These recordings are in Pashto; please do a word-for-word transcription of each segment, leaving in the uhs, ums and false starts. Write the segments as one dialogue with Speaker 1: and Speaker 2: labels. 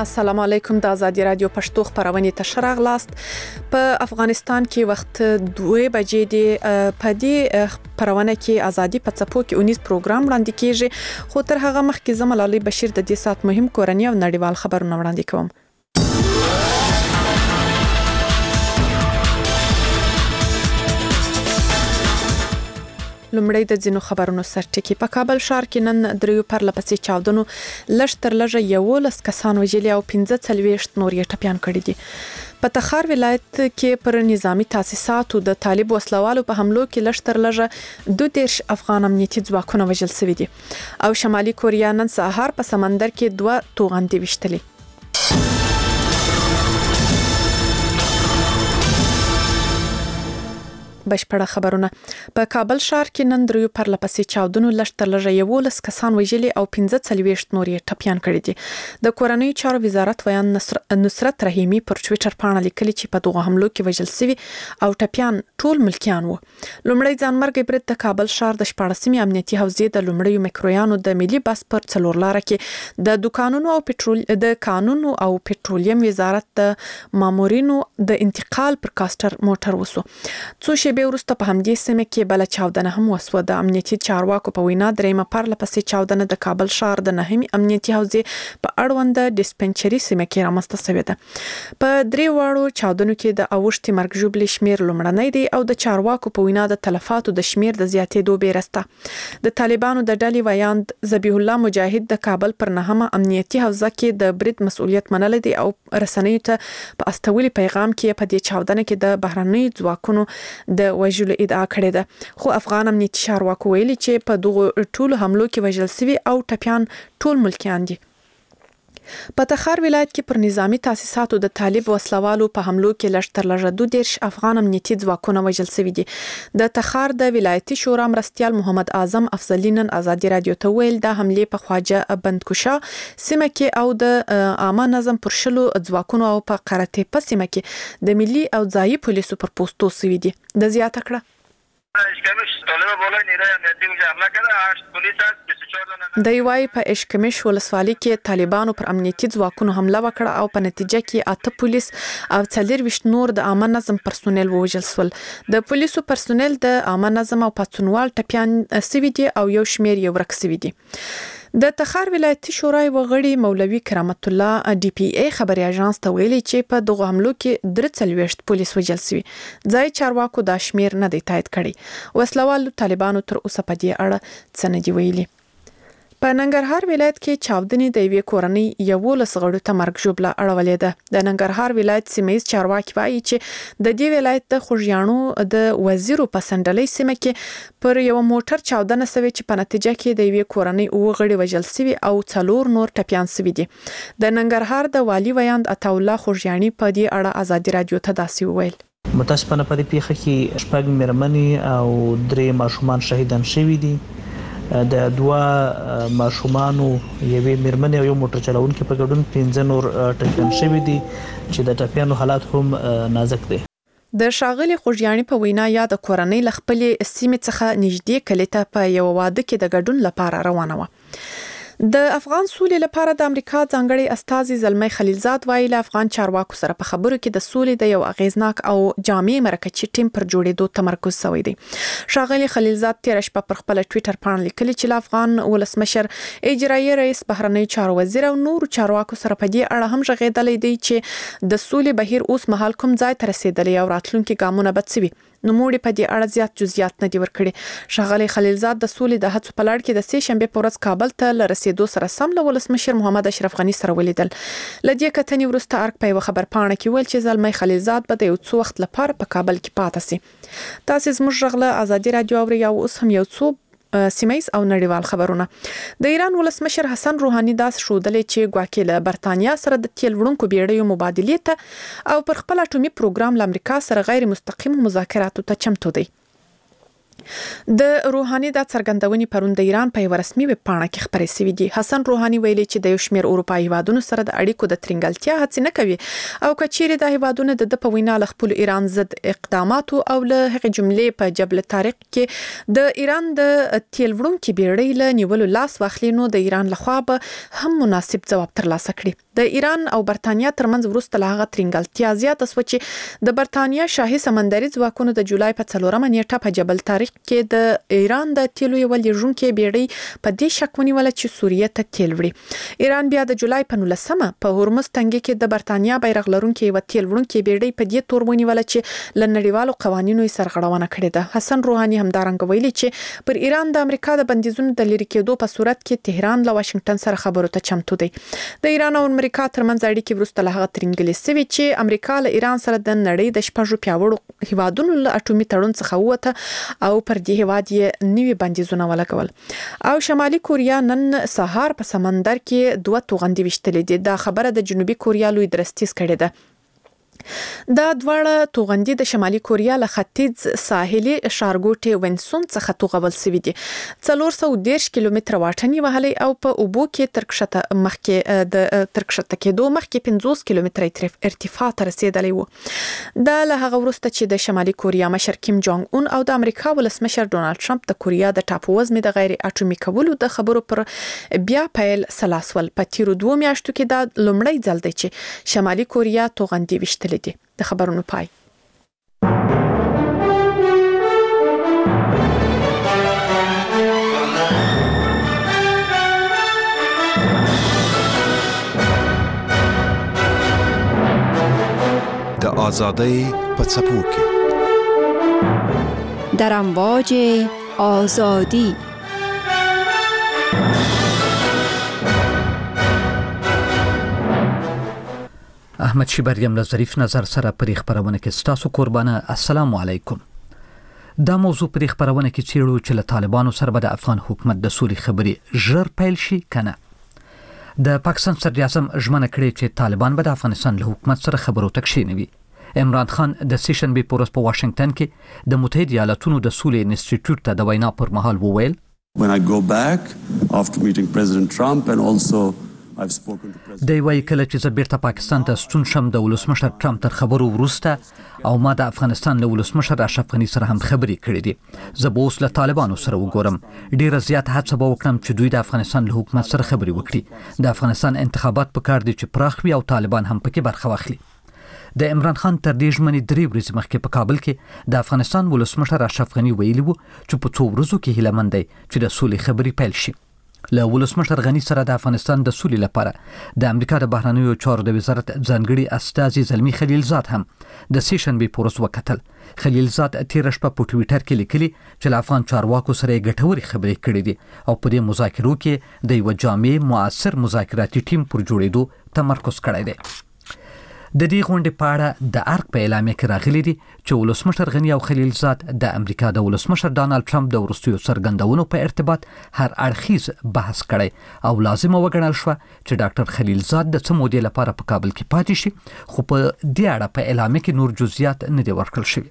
Speaker 1: السلام علیکم. د آزادي رادیو پښتو خبرونه ته راغلاست. په افغانستان کې وخت دوه بجې دی. په دې خبرونه کې ازادي په څپو کې اونیز پروګرام وړاندې کیږي، خو تر هغه مخکې زه ملالۍ بشیر د دې سات مهم کورنۍ او نړیوال خبرونه وړاندې کوم. لومړی د ځینو خبرونو سرټکی. په کابل ښار کې نن دریو پرلپسې چاودنو لږ تر لږه یولس کسان وژلي او پنځه څلوېښت نور یې ټپیان کړي دي. په تخار ولایت کې پر نظامی تاسیساتو د طالب وسلوالو په حملو کې لږ تر لږه دوه دېرش افغان امنیتي ځواکونه وژل شوي دي او شمالي کوریا نن سهار په سمندر کې دوه توغندي وشتلي. بشپړه خبرونه. په کابل ښار کې نن دریو پرلپسې چاودنو لږ تر لږه یولس کسان وژلي او پنځه څلوېښت نور یې ټپیان کړي دي. د کورنیو چارو وزارت ویان نصرت رحیمي پر ټویټر باندې لیکلي چې په دغه حملو کې وژل شوي او ټپیان ټول ملکیان وو. لومړی ځانمرګي برید د کابل ښار د شپاړسمې امنیتي حوزې د لومړیو میکرویانو د ملي بس پر څلور لاره کې د دکانونو او پټرول د قانون او پټرولیم وزارت د مامورینو د انتقال پر کاستر موټر وسو. څو به ورسته په همدې سیمه کې بل چاودنه هم وسوه. د امنیتي چارواکو په وینا درېمه پرلپسې چاودنه د کابل ښار د نهمې امنیتي حوزې په اړوند ډیسپنسري سیمه کې رامنځته شوې ده. په درې واړو چاودنو کې د اوښتي مرګ ژوبلې شمیر لومړنی دی او د چارواکو په وینا د تلفاتو د شمیر د زیاتېدو بیرسته. د طالبانو د ډلې ویاند ذبیح الله مجاهد د کابل پر نهمه امنیتي حوزه کې د برید مسؤلیت منل دي او رسنیو ته په استولي پیغام کې په دې چاودنه کې د بهرنۍ ځواکونو د وژلو ادعا کړې ده، خو افغان امنیتي چارواکو ویلي چې په دغه ټولو حملو کې وژل شوي او ټپیان ټول ملکیان دي. په تخار ولایت کې پر نظامی تاسیساتو د طالب وسلوالو په حملو کې لږ تر لږه دوه دېرش افغان امنیتي ځواکونه وژل شوي دي. د تخار د ولایتي شورا مرستیال محمد اعظم افضلي نن آزادي رادیو ته ویل د حملې په خواجه بندکوشا سیمه کې او د عامه نظم پر شلو ځواکونو او په قرته په سیمه کې د ملي او ځایي پولیسو پر پوسټو شوي دي. د زیاته کړه د یوای په اشکمش ولسوالۍ کې طالبانو پر امنیتي ځواکونو حمله وکړه او په نتیجه کې اته پولیس او څلوېښت نور د عامه نظم پرسونل ووژل شول. د پولیسو پرسونل د عامه نظم او پاتونوال ټپیان شوي دي او یو شمیر یې ورک شوي دي. د تخار ولایتي شورای وغړي مولوي کرامت الله ډي پی ای خبري اژانس ته ویلي چې په دغه حملو کې درې څلوېښت پولیس وژل شوي. ځای چارواکو دا شمیر نه دی تایید کړی. وسلوالو طالبانو تر اوسه په دې اړه څه نه دي ویلي. په ننګرهار ولایت کې چاودنې د یوې کورنۍ یولس غړو ته مرګ ژوبله اړولې ده. د ننګرهار ولایت سیمه‌ییز چارواکي وایي چې د دې ولایت د خوږیاڼو د وزیرو په سندلۍ سیمه کې پر یو موټر چاودنه شوې چې په نتیجه کې د یوې کورنۍ اوه غړي وژل شوي او څلور نور ټپیان شوي دي. د ننګرهار د والي ویاند عطاالله خوږیاڼي په دې اړه آزادي رادیو ته داسې وویل.
Speaker 2: متاسفانه په دې پیښه کې شپږ مېرمنې او درې ماشومان شهیدان شوي دي. د دوه ماشومانو یوې مېرمنې او یو موټر چلونکي په ګډون پنځه نور ټپیان شوي دي چې د ټپیانو حالات هم نازک دي.
Speaker 1: د ښاغلي خوږیاڼي په وینا یا د کورنۍ له خپلې سیمې څخه نږدې کلي ته په یو واده کې د ګډون لپاره روانه وه. د افغان سولې لپاره د امریکا ځانګړي استازي زلمي خلیلزاد وایي له افغان چارواکو سره په خبرو کې د سولې د یو اغیزناک او جامع مرکزي ټیم پر جوړېدو تمرکز شوی دی. ښاغلي خلیلزاد تیر شپه پر خپل ټویټر باندې لیکلي چې له افغان ولسمشر اجرایي رئیس بهرنی چارو وزیر او نور چارواکو سره په دې اړه هم ژغېدلې دي چې د سولې بهیر اوس مهال کوم ځای ته رسیدلی او راتلونکي ګامونه به څه وي. نو موږ په دې اړه زیات جزئیات نه دي ورکړي. ښاغلي خلیلزاد د سولې د هڅو په لړ کې د سې شنبه په ورځ کابل ته لرسېدو سره سم له ولسمشر محمد اشرف غني سره ولیدل. لدې کتنې وروسته ارګ په یو خبر پاڼه کې ویل چې زلمي خلیلزاد به د یو څو وخت لپاره په کابل کې پاتې شي. تاسو زموږ غږ آزادي رادیو اوري او اوس هم یو څو سیمه‌ییز او نړیوال خبرونه. د ایران ولسمشر حسن روحاني داس شودلې چې ګواکې له برتانیا سره د تیل وړونکو بیړیو مبادلې ته او پر خپل اټومي پروګرام له امریکا سره غیر مستقیم مذاکراتو ته چمتو دی. د روحاني د څرګندونې پروند د ایران په رسمي ویب پاڼه کې خبرې شوې دي. حسن روحاني ویلي چې د یو شمېر اروپایي هیوادونو سره د اړیکو د ترنګلتیا هڅه نه کوي او کچېره د هیوادونو د په وینا له خپل ایران ضد اقداماتو او له هغې جملې په جبل طارق کې د ایران د تیل وړونکو بیړۍ له نیولو لاس واخلي نو د ایران لخوا به هم مناسب ځواب ترلاسه کړي. د ایران او برتانیا ترمنځ وروسته له هغه ترنګلتیا زیاته شوه چې د برتانیا شاهي سمندري ځواکونو د جولای په څلورمه نیټه په جبل طارق کې د ایران د تیلو یو لیږونکي بیړۍ په دې شک ونیول چې سوریه ته تیل وړي. ایران بیا د جولای په نولسمه په هرمز تنګي کې د برتانیا بیرغ لرونکي یو تیل وړونکي بیړۍ په دې تور ونیول چې ل نړیوالو قوانینو یې سرغړونه کړې ده. حسن روحاني همدارنګ ویلي چې پر ایران د امریکا د بندیزونو د لری کېدو په صورت کې تهران له واشنگټن سره خبرو ته چمتو دی. د ایران او امریکا ترمنځ اړیکې وروسته له هغه ترنګلې سوي چې امریکا له ایران سره د نړۍ د شپږو پیاوړو هیوادونو له اټومي تړون څخه ووته او پر دې هیواد یې نوي بندیزونه ولګول. او شمالي کوریا نن سهار په سمندر کې دوه توغندي وشتلې دي. دا خبره د جنوبي کوریا لوی درستیز کړې ده. دا دواړه توغندي د شمالي کوریا له ختیځ ساحلي ښارګوټي وینسون څخه توغول شوي دي. څلور سوه او دېرش کیلومتره واټن وهلي او په اوبو کې ترکشته مخکې د ترکشته کېدو مخکې پنځوس کیلومتره ارتفاع ته رسیدلی وو. دا له هغه وروسته چې د شمالي کوریا مشر کیم جونګ اون او د امریکا ولسمشر ډونالد ټرمپ د کوریا د ټاپو وزمې د غیر اټومي کولو د خبرو پر بیا پیل سلاسول. په تیرو دوه میاشتو کې دا لومړی ځل دی چې شمالي کوریا توغندي وشتلې دي. د خبرونو پای.
Speaker 3: د آزادۍ په څپو کې
Speaker 4: در امواج آزادی
Speaker 5: احمد شیبریم له ظریف نظر سره پرې خبرونه کې ستاسو قربانه. السلام علیکم. دا موضوع پرې خبرونه کې چیرو چې له طالبانو سره به د افغان حکومت د سولې خبرې ژر پیل شي کنه. د پاکستان صدر اعظم ژمنه کړې چې طالبان به د افغانستان له حکومت سره خبرو ته کښېنوي. عمران خان د سیشن بي پورس په واشنگټن کې د متحده ایالاتونو د سولې انسټیټیوټ ته د وینا پر مهال وویل
Speaker 6: When I go back after meeting President Trump and also
Speaker 5: دی وایي کله چې زه بیرته پاکستان ته ستون شم د ولسمشر ټرمپ تر خبرو وروسته او ما د افغانستان له ولسمشر اشرف غني سره هم خبرې کړې دي. زه به اوس له طالبانو سره وګورم. ډیره زیاته هڅه به وکړم چې دوی د افغانستان له حکومت سره خبرې وکړي. د افغانستان انتخابات پکار دي چې پراخ وي او طالبان هم پکې برخه واخلي. د عمران خان تر دې ژمنې درې ورځې مخکې په کابل کې د افغانستان ولسمشر اشرف غني ویلي وو چې په څو ورځو کې هیله مند دی چې د سولې خبرې پیل شي. له ولسمشر غني سره د افغانستان د سولې لپاره د امریکا د بهرنیو چارو د وزارت ځانګړي استازي زلمی خلیلزاد هم د سیشن بي پورس وکتل. خلیلزاد تیر شپه په ټویټر کې لیکلي چې له افغان چارواکو سره ګټوري خبرې کړې دي او په دې مذاکرو کې د یو جامع موثر مذاکراتي ټیم پر جوړېدو تمرکز کړی دی. د دې غونډې په اړه د ارګ په اعلامیه کې راغلي دي چې ولسمشر غني او خلیلزاد د امریکا د ولسمشر ډانلډ ټرمپ د وروستیو څرګندونو په ارتباط هر اړخیز بحث کړی او لازمه وګڼل شوه چې ډاکټر خلیلزاد د څه مودې لپاره په کابل کې پاتې شي، خو په دې اړه په اعلامیه کې نور جزئیات نه دي ورکړل شوي.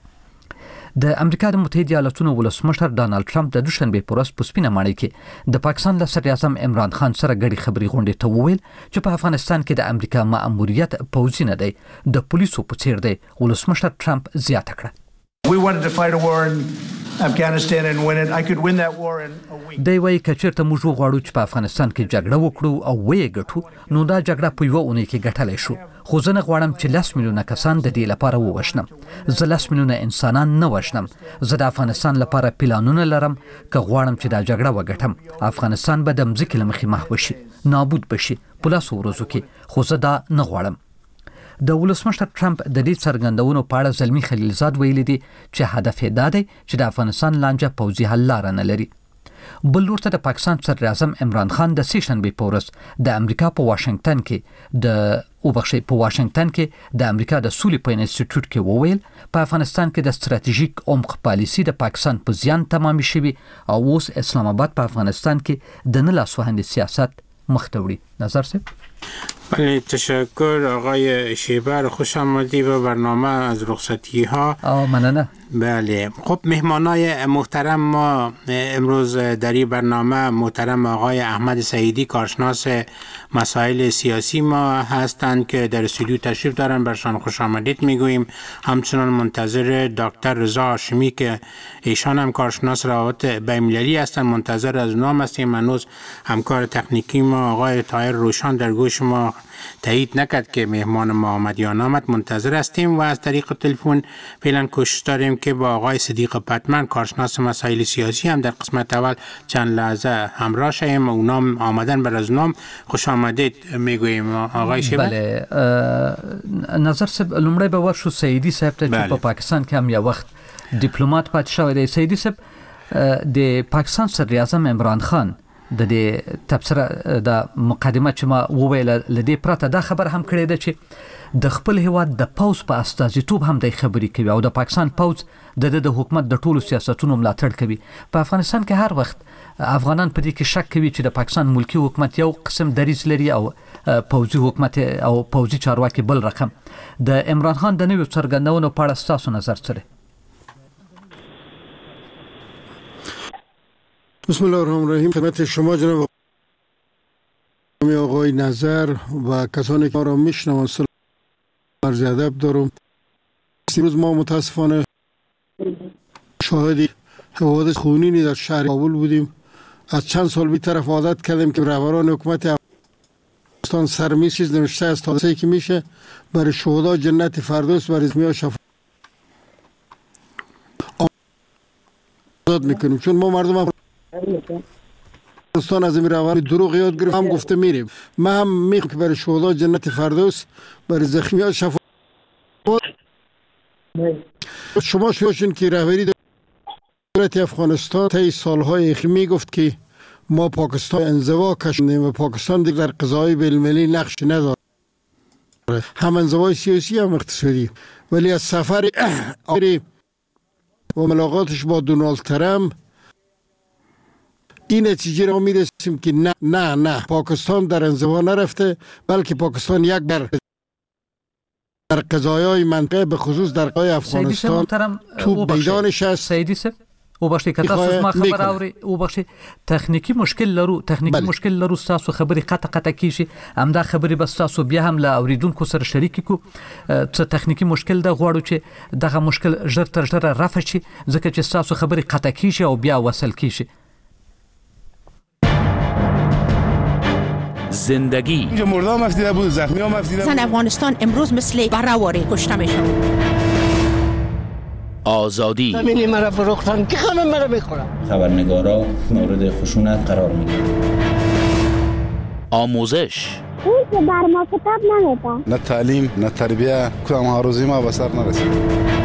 Speaker 5: د امریکا د متحده ایالاتونو ولسمشر ډانلډ ټرمپ د دوشنبه په ورځ په سپینه ماڼۍ کې د پاکستان له صدر اعظم عمران خان سره ګډي خبري غونډې ته وویل چې په افغانستان کې د امریکا مأموریت پوځي نه دی، د پولیسو په څیر دی. ولسمشر ټرمپ زیاته کړه
Speaker 7: We wanted to fight a war in Afghanistan and win it. I could win that war in a week.
Speaker 5: دی وایي که چېرته موږ وغواړو چې په افغانستان کې جګړه وکړو او ویې ګټو نو دا جګړه په یوه اونۍ کې ګټلی شو، خو زه نه غواړم چې لس میلیونه کسان د دې لپاره ووژنم. زه لس میلیونه انسانان نه وژنم. زه د افغانستان لپاره پلانونه لرم که غواړم چې دا جګړه وګټم. افغانستان به د مځکې له مخې محو شي، نابود بشي په لسو ورځو کې، خو زه دا نه غواړم. د ولسمشر ټرمپ د دې څرګندونو په اړه زلمی خلیلزاد ویلي دي چې هدف یې دا دی چې د افغانستان لانجه پوځي حل لاره نه لري. بل لور ته د پاکستان صدر اعظم عمران خان د سیشنبې په ورځ د امریکا په واشنگټن کې د وبخښئ په واشنگټن کې د امریکا د سولې په انسټیټیوټ کې وویل په افغانستان کې د ستراتیژیک عمق پالیسي د پاکستان په زیان تمامي شوي او اوس اسلام آباد په افغانستان کې د نه لاسوهندې سیاست مخ ته وړي. نظر صاحب
Speaker 8: بله، تشکر آقای شیبر، خوش آمدی به برنامه از رخصتی ها.
Speaker 5: مننه.
Speaker 8: بله، خب مهمانای محترم ما امروز در این برنامه محترم آقای احمد سعیدی، کارشناس مسائل سیاسی ما هستند که در استودیو تشریف دارن، برشان خوش آمدید میگوییم. همچنان منتظر دکتر رضا هاشمی که ایشان هم کارشناس روابط بین‌المللی هستند، منتظر از نام هستیم. هنوز همکار تکنیکی ما آقای طاهر روشان در گوش ما تایید نکرد که مهمان ما آمد یا نامد، منتظر هستیم. و از طریق تلفن فعلا کوشش داریم که با آقای صدیق پتمن، کارشناس مسائل سیاسی، هم در قسمت اول چند لحظه همراه شیم. اونام آمدن بر از نام خوش آمدید میگوییم. آقای شیبر.
Speaker 5: بله، نظر صاحب لومړی به ورشو سعیدی صاحب ته چې په پاکستان کې هم یو وخت ډیپلوماټ پاتې شوی دی. سعیدی صاحب، د پاکستان صدر اعظم عمران خان د دې تبصره د مقدمه چې ما وویل لدې پرته دا خبر هم کړی ده چې د خپل هیواد د پوز په استازیتوب هم د خبرې کوي او د پاکستان پوز د د حکومت د ټولو سیاستونو ملاتړ کوي. په افغانستان کې هر وخت افغانان په دې کې شک کوي چې د پاکستان ملکی حکومت یو قسم دریځ لري او پوزي حکومت او پوزي چارواکي بل رقم. د عمران خان د نویو څرګندونو په اړه ستاسو نظر څه دی؟
Speaker 9: بسم الله الرحمن الرحیم. خدمت شما جناب آقای نظر و کسانی که ما را میشنوند عرض ادب دارم. امروز ما متاسفانه شاهد حوادث خونینی در شهر کابل بودیم. از چند سال بی طرف عادت کردیم که رهبران حکومت افغانستان سرمیز چیز نوشته است تا که میشه برای شهدا جنت فردوس برای اسمیا شفاعت آزاد میکنیم، چون ما مردم افغانستان از این رهبر دروغ یاد گرفت هم گفته میریم. من هم میخوام که برای شهدا جنت فردوس برای زخمیان شفاعت. شما شوشین که رهبری دولت افغانستان طی سالهای اخیر میگفت که ما پاکستان انزوا کشیدیم و پاکستان دیگر در قضای بین‌المللی نقش نداره، هم انزوای سیاسی هم اقتصادی. ولی از سفر آخری و ملاقاتش با دونالد ترامپ این نتیجه را میرسیم که نه نه نه پاکستان در انزوا نرفته، بلکه پاکستان یک بر در قضایای منطقه به خصوص در قضای افغانستان تو بیدانش است.
Speaker 5: سعیدی صاحب او بخشی که تاسو ما خبر اوري او بخشی تخنیکی مشکل لرو تخنیکی بله. مشکل لرو تاسو خبري قطع قطع کیشي همدا خبري بس تاسو بیا هم لا اوریدونکو سره شریک کو څه تخنیکی مشکل د غواړو چې دغه مشکل ژر تر ژره رفع شي ځکه چې تاسو خبري قطع کیشي او بیا وصل کیشي.
Speaker 10: زندگی
Speaker 11: اینجا مردا هم افتیده بود، زخمی هم افتیده بود.
Speaker 12: زن افغانستان امروز مثل برهواری کشته میشن.
Speaker 10: آزادی
Speaker 13: همینی مرا فروختن که خانم مرا میخورم.
Speaker 14: خبرنگارا مورد خشونت قرار میگیرن.
Speaker 10: آموزش
Speaker 15: اون که بر ما کتاب نمیده.
Speaker 11: نه تعلیم نه تربیه کدام هاروزی ما به سر نرسید.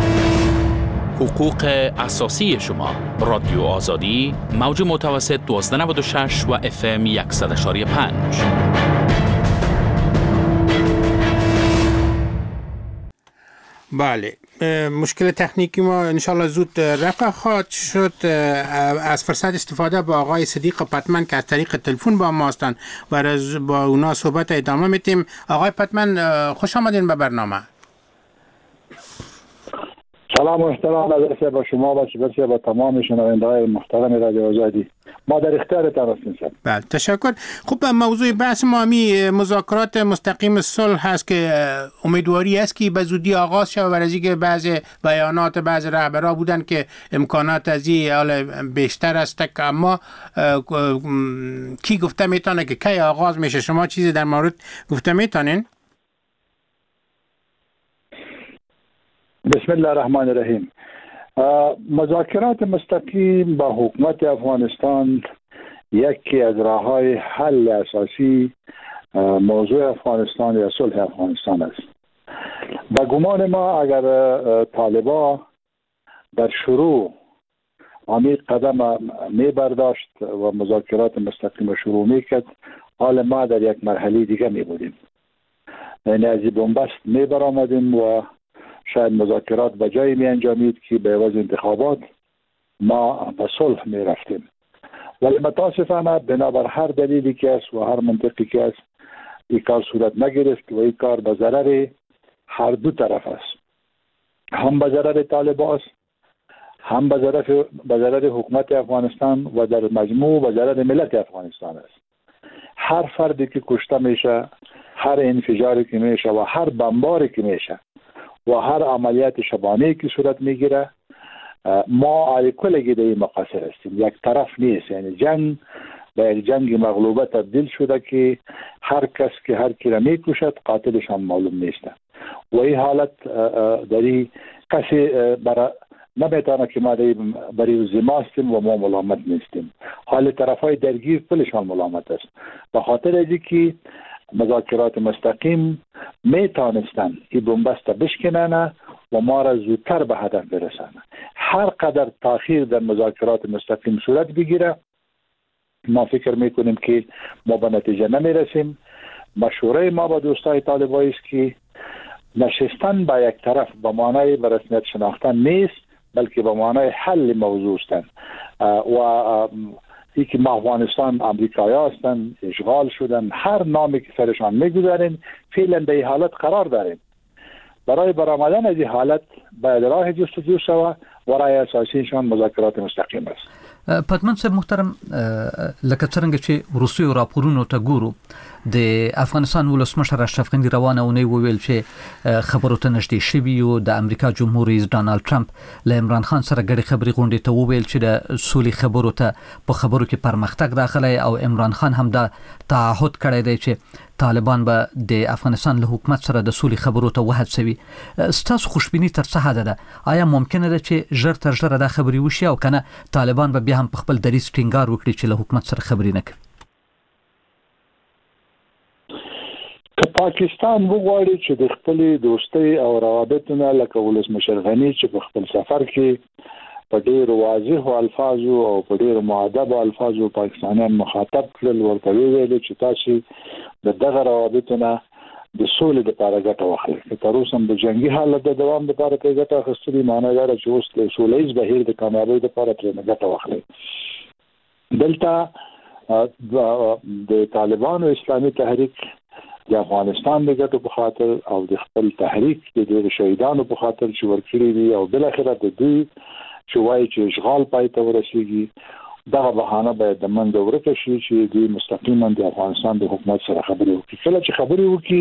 Speaker 10: حقوق اساسی شما. رادیو آزادی موج متوسط دوازده نود و شش و اف ام صد و یک و پنج.
Speaker 8: بله، مشکل تکنیکی ما انشالله زود رفع خواهد شد. از فرصت استفاده با آقای صدیق پتمن که از طریق تلفن با ما هستند و با اونا صحبت ادامه میتیم. آقای پتمن خوش آمدین به برنامه.
Speaker 16: سلام و احترام برسه با شما و برسه با تمام شنونده‌های محترم رادیو آزادی. ما در اختیارتان هستیم.
Speaker 8: بله، تشکر. خب موضوع بحث ما می مذاکرات مستقیم صلح هست که امیدواری است که به زودی آغاز شود، برای اینکه بعض بیانات بعض رهبران بودن که امکانات از این حال بیشتر است، که اما کی گفته میتونه که کی آغاز میشه؟ شما چیزی در مورد گفته میتونین؟
Speaker 16: بسم الله الرحمن الرحیم. مذاکرات مستقیم با حکومت افغانستان یکی از راه‌های حل اساسی موضوع افغانستان یا صلح افغانستان است. با گمان ما اگر طالبان در شروع عمیق قدم می برداشت و مذاکرات مستقیم شروع می کرد، حال ما در یک مرحله دیگه می بودیم. یعنی از بنبست می برآمدیم و شاید مذاکرات به جایی می انجامید که به عوض انتخابات ما به صلح می رفتیم. ولی متاسفانه بنابر هر دلیلی که است و هر منطقی که است این کار صورت نگرفت و این کار به ضرر هر دو طرف است، هم به ضرر طالبان است، هم به ضرر به ضرر حکومت افغانستان و در مجموع به ضرر ملت افغانستان است. هر فردی که کشته میشه، هر انفجاری که میشه و هر بمباری که میشه و هر عملیات شبانه‌ای که صورت میگیره، ما علیکل در این مقصر هستیم، یک طرف نیست. یعنی جنگ به یک جنگ مغلوبه تبدیل شده که هر کس که هر کی را میکشد قاتلش هم معلوم نیست و این حالت در این کسی برای نمیتونه که ما برای زما هستیم و ما ملامت نیستیم. حال طرف های درگیر کلشان ملامت است. به خاطر ازی که مذاکرات مستقیم میتونستن این بنبست بشکنن و ما را زودتر به هدف برسانه. هر قدر تاخیر در مذاکرات مستقیم صورت بگیره، ما فکر میکنیم که ما به نتیجه نمیرسیم. مشوره ما با دوستای طالبایی است که نشستن با یک طرف به معنای به رسمیت شناختن نیست، بلکه به معنای حل موضوع هستند و ای که افغانستان امریکایی هستند، اشغال شدن، هر نامی که سرشان میگذارین فعلا به این حالت قرار داریم. برای برآمدن از این حالت باید راه جستجو شود و راه اساسیشان مذاکرات مستقیم است.
Speaker 5: پدمن صاحب محترم، لکه څنګه چې روسیو راپورونو ته ګورو، د افغانستان ولسمشر اشرف غني روانه اونۍ وویل چې خبرو ته نږدې شوي او د امریکا جمهور رئیس ډانلډ ټرمپ له عمران خان سره ګډې خبرې غونډې ته وویل چې د سولې خبرو ته په خبرو کې پرمختګ راغلی او عمران خان هم دا تعهد کړی دی چې طالبان به د افغانستان له حکومت سره د سولې خبرو ته وهڅوي. ستاسو خوشبیني تر څه حده ده؟ آیا ممکنه ده چې ژر تر ژره دا خبرې وشي او کنه طالبان به بیا هم په خپل دریځ ټینګار وکړي چې له حکومت سره خبرې نه کوي؟
Speaker 16: که پاکستان وغواړي چې د خپل دوستۍ او روابطونه لکه ولسمشر غني چې په خپل سفر کې په ډېر واضح الفاظو او په ډېر مؤدب الفاظو پاکستانیان مخاطب کړل، ورته ویل چې تاسو د دغه روابطونه د سولې لپاره ګټه واخلئ. که تر اوسه د جنگي حالت د دوام لپاره کې ګټه اخیستلې، معنی دا چې اوس د سولهییز بهیر د کامیابۍ لپاره ترې ګټه واخلئ. دلته د طالبانو اسلامي تحریک د افغانستان د ګټو په خاطر او د خپل تحریک د ډېرو شهیدانو په خاطر چې ورکړي دي او بل اخره د دوی چې وایي چې اشغال پای ته ورسیږي، دغه بهانه باید د منځه ورکه شي چې دوی مستقیما د افغانستان د حکومت سره خبرې وکړي. کله چې خبرې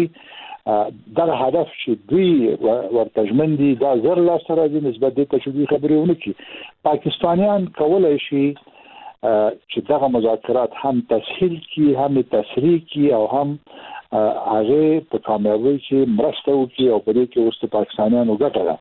Speaker 16: وکړي دغه هدف چې دوی ورته ژمن دي دا زر لاسته راځي نسبت دې ته چې دوی خبرې ونه کړي. پاکستانیان کولی شي چې دغه مذاکرات هم تسهیل کړي، هم تسریع کړي او هم هغه په کامیابی چې مرسته وکړي او په دې کې اوس د پاکستانیانو ګټه ده.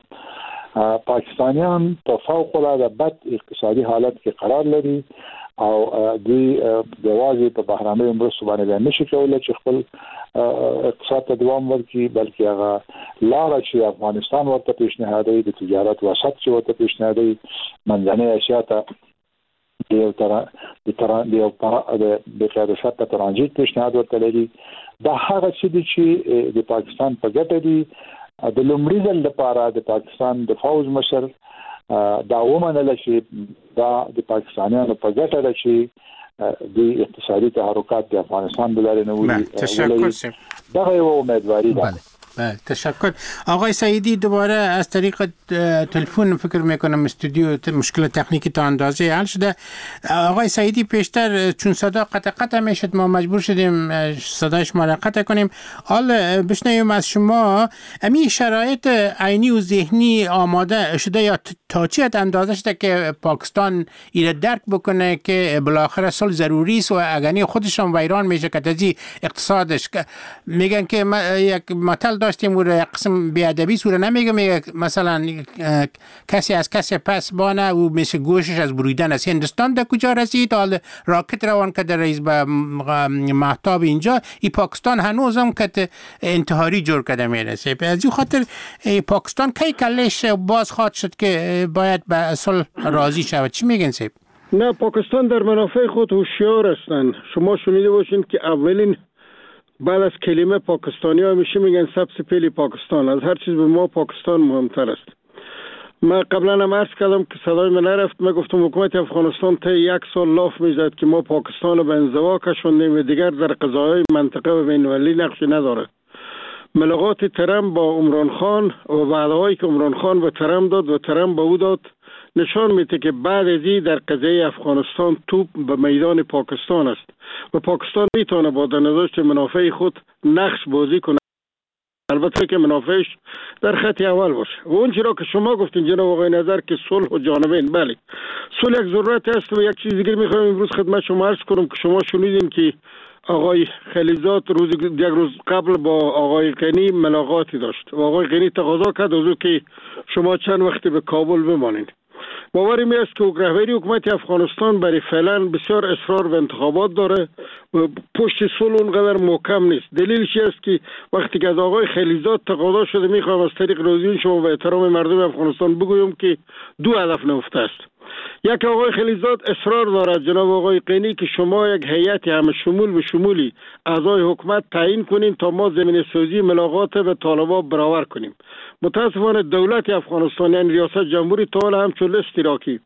Speaker 16: پاکستانیان په فوق العاده بد اقتصادي حالت کې قرار لري او دوی د واځي په بهرانه مرستو باندې نشي کولای چې خپل اقتصاد ته دوام ورکړي، بلکې هغه لاره چې افغانستان ورته پیشنهادوي د تجارت وسط چې ورته پیشنهادوي منځنۍ اسیا ته د یو تر د تر د یو د خیرشت ترانزیت پیشنهاد ورته لري. دا هغه څه دي چې د پاکستان په ګټه دي. د لومړي ځل لپاره د پاکستان د فوج مشر دا ومنله چې دا د پاکستانیانو په ګټه ده چې د اقتصادي تحرکات د افغانستان د لارې نه وړي.
Speaker 8: تشکر.
Speaker 16: دغه یو امیدواری ده.
Speaker 8: بله تشکر. آقای سعیدی دوباره از طریق تلفن فکر میکنم استودیو مشکل تکنیکی تا اندازه حل شده. آقای سعیدی پیشتر چون صدا قطع قطع میشد ما مجبور شدیم صدای شما را قطع کنیم. حالا بشنویم از شما امی شرایط عینی و ذهنی آماده شده یا تا چه اندازه شده که پاکستان ایره درک بکنه که بالاخره صلح ضروری است و اگرنی خودش هم ویران میشه که تازی اقتصادش میگن که یک مثال داشتیم و یک قسم بیادبی سوره نمیگه، میگه مثلا کسی از کسی پس بانه و مثل گوشش از بریدن است. هندوستان در کجا رسید؟ حال راکت روان کرده رئیس به مهتاب اینجا. ای پاکستان هنوز هم که انتحاری جور کرده میرسه. از این خاطر پاکستان کی کلش باز خواد شد که باید به صلح راضی شود؟ چی میگن سیب؟
Speaker 9: نه، پاکستان در منافع خود هوشیار هستند. شما شنیده باشین که اولین بعد از کلمه پاکستانی ها همیشه میگن سبز پیلی پاکستان، از هر چیز به ما پاکستان مهمتر است. من قبلا هم عرض کردم که صدای من نرفت. من گفتم حکومت افغانستان تا یک سال لاف میزد که ما پاکستان رو به انزوا کشوندیم و دیگر در قضایای منطقه و بین‌المللی نقشی نداره. ملاقات ترامپ با عمران خان و وعده‌هایی که عمران خان به ترامپ داد و ترامپ به او داد نشان میده که بعد از این در قضیه افغانستان توپ به میدان پاکستان است و پاکستان میتونه با نظارت منافع خود نقش بازی کنه، البته که منافعش در خط اول باشه. و اون چیزی که شما گفتین جناب آقای نظر که صلح و جانبین، بله صلح یک ضرورت است. و یک چیز دیگه میخوام امروز خدمت شما عرض کنم که شما شنیدین که آقای خلیزات روز یک روز قبل با آقای غنی ملاقاتی داشت و آقای غنی تقاضا کرد از او که شما چند وقتی به کابل بمانید. باورم است که رهبری حکومت افغانستان برای فعلا بسیار اصرار به انتخابات داره و پشت صلح اونقدر محکم نیست. دلیلش است که وقتی که از آقای خلیزات تقاضا شده میخوام از طریق رادیو شما به احترام مردم افغانستان بگویم که دو هدف نهفته است. یک، آقای خلیزات اصرار دارد جناب آقای غنی که شما یک هیئت همه شمول به شمولی اعضای حکومت تعیین کنین تا ما زمینه سازی ملاقات به طالبان برابر کنیم. متاسفانه دولت افغانستان یعنی ریاست جمهوری تا حالا همچون لیستی را که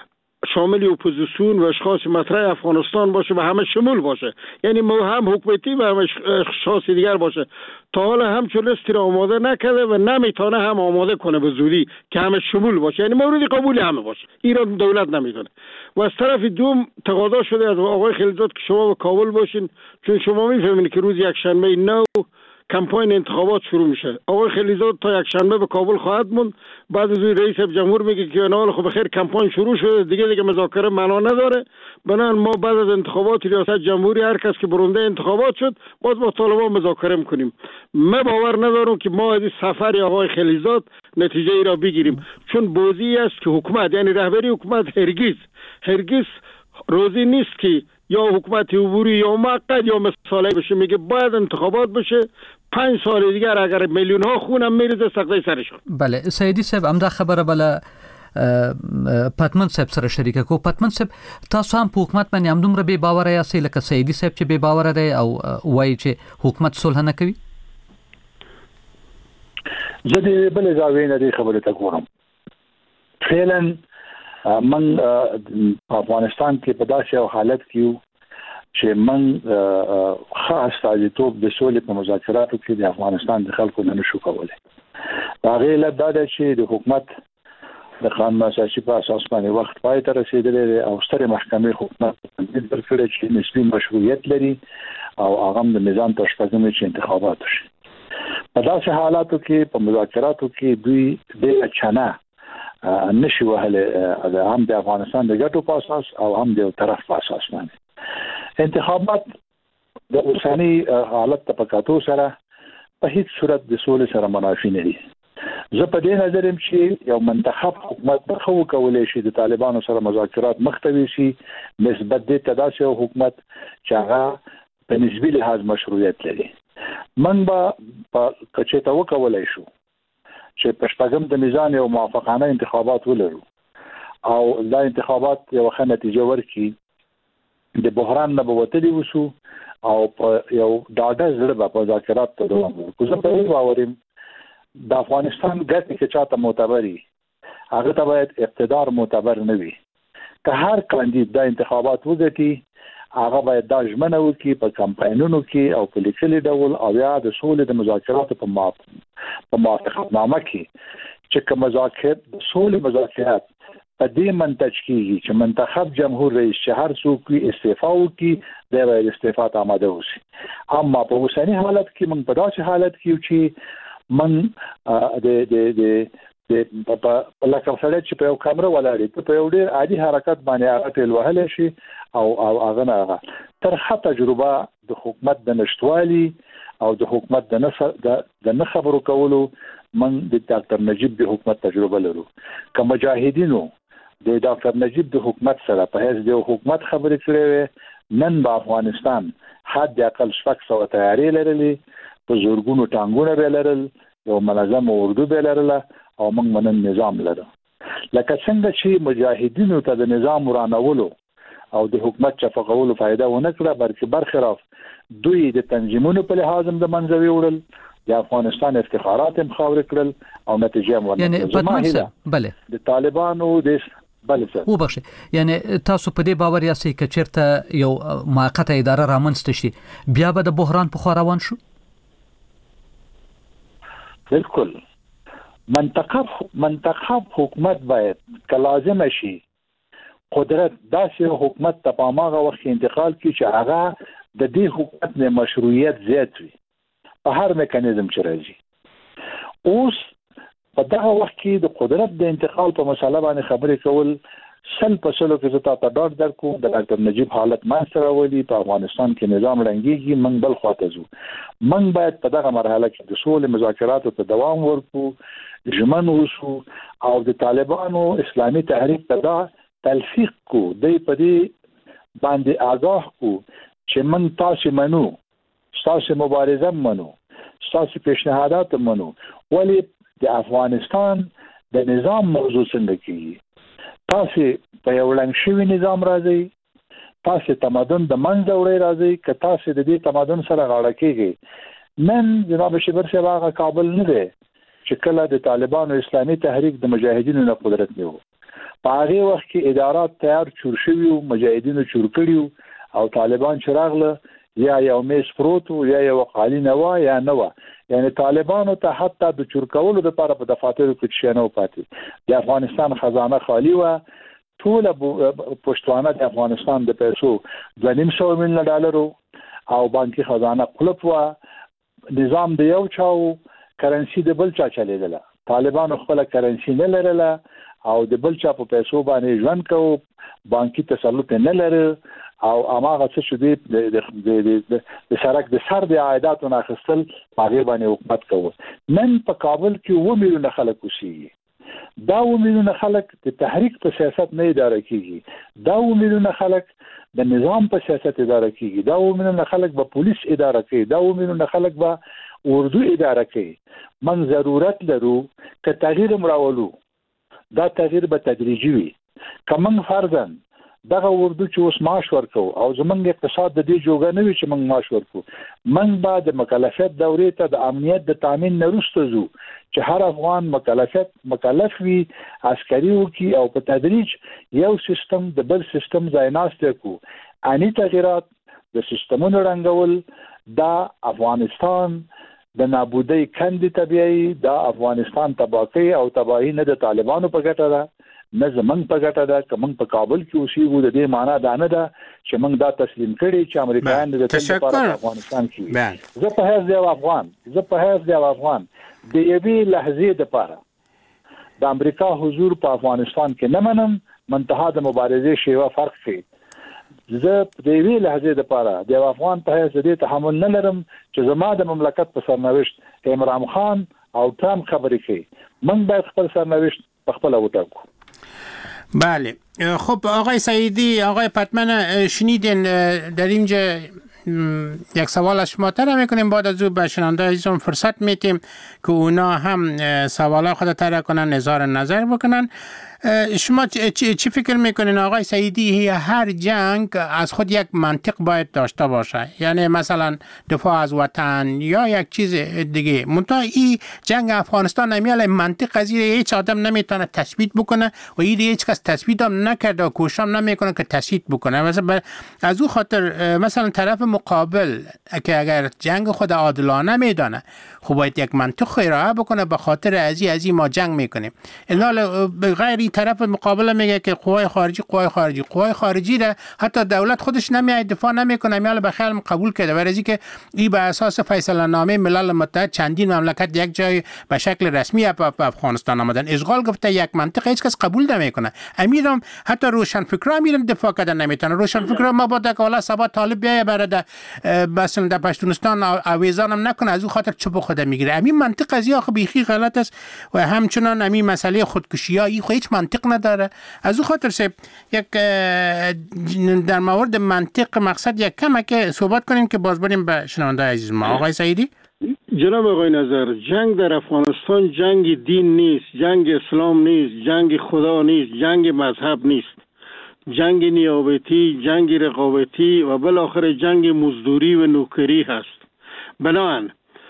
Speaker 9: شامل اپوزیسیون و اشخاص مطرح افغانستان باشه و همه شمول باشه، یعنی هم حکومتی و هم اشخاص دیگر باشه، تا حالا همچون لیستی را آماده نکرده و نمیتونه هم آماده کنه به زودی که همه شمول باشه، یعنی مورد قبول همه باشه. ایران دولت نمیتونه. و از طرف دوم تقاضا شده از آقای خلیزات که شما به کابل باشین، چون شما میفهمین که روز یک شنبه نو کمپاین انتخابات شروع میشه. آقای خلیزات تا یک شنبه به کابل خواهد موند. بعد از رئیس جمهور میگه که نه خب بخیر کمپاین شروع شده دیگه دیگه مذاکره معنا نداره، بنابراین ما بعد از انتخابات ریاست جمهوری هر کس که برنده انتخابات شد باز با طالبان مذاکره میکنیم. من باور ندارم که ما از سفر آقای خلیزات نتیجه ای را بگیریم، چون بازی است که حکومت یعنی رهبری حکومت هرگز هرگز روزی نیست که یا حکومت عبوری یا موقت یا مثالی بشه. میگه باید انتخابات بشه، پنج سال دیگر اگر میلیون ها خونم میریزه سقطه سرشون.
Speaker 5: بله سیدی صاحب همدا خبره بله پتمن صاحب سره شریکه کو. پتمن صاحب تاسو هم په حکومت باندې هم دومره بې باوره یاستئ لکه سیدی صاحب چې بې باوره دی او وایي چې حکومت صلح نه کوي؟
Speaker 16: زه د بلې زاویې نه دې خبرې ته ګورم. فعلا من په افغانستان کې په داسې یو حالت کې یو چې من خاص استازیتوب د سولې په مذاکراتو کې د افغانستان د خلکو نه نشو کولی. د هغې علت دا ده چې د حکومت د قانون اساسي په اساس باندې وخت پای ته رسېدلی دی او سترې محکمې حکومت تمدید ورکړی چې نسبي مشروعیت لري او هغه هم د نظام تر شپږمې چې انتخابات وشي. په داسې حالاتو کې په مذاکراتو کې دوی ډېره چانه نشي وهلی، هم د افغانستان د ګټو په اساس او هم د یو طرف په اساس باندې. انتخابات د اوسني حالت په کتو سره په هیڅ صورت د سولې سره منافي نه دي. زه په دې نظر یم چې یو منتخب حکومت به خو کولای شي د طالبانو سره مذاکرات مختوي شي نسبت دې تداسې او حکومت چې هغه په نسبي لحاظ مشروعیت لري. من به په کچې ته وکولای شو چې په شپږم د میزان یو موافقانه انتخابات ولرو او دا انتخابات یو ښه نتیجه ورکړي، د بحران نه به وتلی وسو او په یو ډاډه زړه به په مذاکرات ته دوام ورکړو. زه په دې باور یم د افغانستان ګټې که چاته معتبري هغه ته باید اقتدار معتبر نه وي. که هر کاندید دا انتخابات وګټي هغه باید دا ژمنه وکړي په کمپاینونو کې او په لیکلي ډول او یا د سولې د مذاکراتو په موافقتنامه کې چې که مذاکرات د سولې مذاکرات په دې منتج کېږي چې منتخب جمهور رئیس چې هر څوک استعفا وکړي دی باید استعفا ته آماده اوسي. اما په اوسني حالت کې موږ په داسې حالت کې چې من د د د د لکه سړی چې په یو کمره ولاړ ته په یو ډېر عادي حرکت باندې هغه ټیل وهلی شي او او هغه نه هغه ترخه تجربه د حکومت د نشتوالي او د حکومت د نه د نه خبرو کولو من د ډاکټر نجیب د حکومت تجربه لرو. که مجاهدینو د ډاکټر نجیب د حکومت سره په هیڅ د حکومت خبرې کړې نن به افغانستان حد اقل شپږ سوه تیاری لرلې، په زورګونو ټانګونه به لرل، یو منظم اردو به لرله او موږ منن نظام لرو. لکه څنګه چې مجاهدینو ته د نظام ورانولو او د حکومت چفقولو فائدہ ونه کړه، بلکې برخلاف دوی د تنظیمونو په لحاظ هم د منځوي وړل، د افغانستان افتخارات مخاور کړل او نتیجه مو
Speaker 5: یعنی پاتمنه بله
Speaker 16: د طالبانو د بله څه
Speaker 5: وبخښه یعنی تاسو په دې باور یاستئ چې چیرته یو موقته اداره رامنځته شي بیا به د بحران په خوا روان شو؟
Speaker 16: بالکل منتخب منتخب حکومت باید که لازم شي قدرت داسې حکومت ته په هغه وخت انتقال کړي چې هغه د دې حکومت نه مشروعیت زیات وي په هر میکانیزم چې راځي. اوس په دغه وخت کې د قدرت د انتقال په مسله باندې خبرې کول سل په سلو کې زه ته ډاډ درکوم د ډاکټر نجیب حالت منځته راولي په افغانستان کې نظام ړنګېږي موږ بل خواته ځو. موږ باید په دغه مرحله کې د سولې مذاکراتو ته دوام ورکړو ژمن اوسو او د طالبانو اسلامي تحریک ته دا تلفیق کو دی په دې باندې آگاه کو چې موږ تاسو منو تاسو مبارزه منو تاسو پیشنهادات منو ولی د افغانستان د نظام موضوع څنګه کیږي تاسو په یو لنګ شوی نظام راځي تاسو تمدن د منځ وړي راځي که تاسو د دې تمدن سره غاړه کیږي نن جناب شبر صاحب هغه قابل نه دی چې کله د طالبانو اسلامي تحریک د مجاهدینو نه قدرت نیو په هغه وخت کې ادارات تیار چور شوی او مجاهدینو چور کړیو او طالبان چراغله یا یو میز پروتو یا یو قالینه وا یا نه وا یعنی طالبانو ته حتی د چور کولو لپاره په دفاترو کې شنو پاتې د افغانستان خزانه خالی و ټول پښتوانه د افغانستان د پیسو د نیم سو میلیون ډالرو او بانکي خزانه قلپ و نظام د یو چاو کرنسی د بل چا چلیدله طالبانو خپل کرنسی نه لرله او د بل چا په پیسو باندې ژوند کوو بانکي تسلط نه لري او اماغه څه شو دی د د سرک د سر د عائداتو نه خپل هغه باندې حکومت کوي. نن په کابل کې و میلیونه خلک اوسېږي دا و میلیونه خلک د تحریک په سیاست نه اداره کیږي دا و میلیونه خلک د نظام په سیاست اداره کیږي دا و میلیونه خلک به پولیس اداره کوي دا و میلیونه خلک به اردو اداره کوي. من ضرورت لرو که تغییر مراولو دا تغییر به تدریجي وي که موږ فرضاً دغه اردو چې اوس معاش ورکو او زمونږ اقتصاد د دې جوګه نه وي چې موږ معاش ورکو موږ به د مکلفیت دورې ته د امنیت د تامین نه وروسته ځو چې هر افغان مکلفیت مکلف وي عسکري وکړي او په تدریج یو سیستم د بل سیستم ځای ناسته کو اني تغیرات د سیستمونو رنګول دا افغانستان د نابودۍ کندې طبيعي دا افغانستان تباہي او تباہي نه د طالبانو په ګټه ده نه زمنګ په ګټه ده که موږ په کابل کې اوسېږو د دې معنا دا نه ده چې موږ دا تسلیم کړي چې امریکایان د دې لپاره افغانستان کې زه په هیڅ یو افغان زه په هیڅ یو افغان د یوې لحظې لپاره د امریکا حضور په افغانستان کې نه منم منتها د مبارزې شیوه فرق کوي زه د یوې لحظې لپاره د افغان په هیڅ دې تحمل نه لرم چې زما د مملکت په سرنوشت عمران خان او ترامپ خبرې کوي موږ باید خپل سرنوشت په خپل وټاکو.
Speaker 8: بله خب آقای سعیدی آقای پتمن شنیدین در اینجا یک سوال از شما طرح میکنیم بعد از او به شنونده عزیزم فرصت میتیم که اونا هم سوال خود طرح کنن اظهار نظر بکنن. شما چی فکر میکنین آقای سعیدی هر جنگ از خود یک منطق باید داشته باشه یعنی مثلا دفاع از وطن یا یک چیز دیگه منتها این جنگ افغانستان نمیاله منطق از این هیچ آدم نمیتونه تثبیت بکنه و این هیچ کس تثبیت هم نکرده و کوشش هم نمیکنه که تثبیت بکنه مثلا از او خاطر مثلا طرف مقابل که اگر جنگ خود عادلانه میدانه خب باید یک منطق ارائه بکنه به خاطر ازی ازی ما جنگ میکنیم الا غیر طرف مقابل میگه که قوای خارجی قوای خارجی قوای خارجی را حتی دولت خودش نمیاد دفاع نمیکنه میاله به خیال قبول کرده برای اینکه این به اساس فیصله نامه ملل متحد چندین مملکت یک جای به شکل رسمی به افغانستان آمدن اشغال گفته یک منطقه هیچ کس قبول نمیکنه امیرم حتی روشن فکرا میرن دفاع کردن نمیتونه روشن فکرا ما بعد که والا سبا طالب بیای برای مثلا در پشتونستان اویزان هم نکنه از اون خاطر چوب خود میگیره همین منطق از یا بیخی غلط است و همچنان همین مسئله خودکشی ها هیچ منطق نداره از اون خاطر سه یک در مورد منطق مقصد یک کمه که صحبت کنیم که باز بریم به شنونده عزیز ما آقای سعیدی.
Speaker 9: جناب آقای نظر جنگ در افغانستان جنگ دین نیست جنگ اسلام نیست جنگ خدا نیست جنگ مذهب نیست جنگ نیابتی جنگ رقابتی و بالاخره جنگ مزدوری و نوکری هست. بنابراین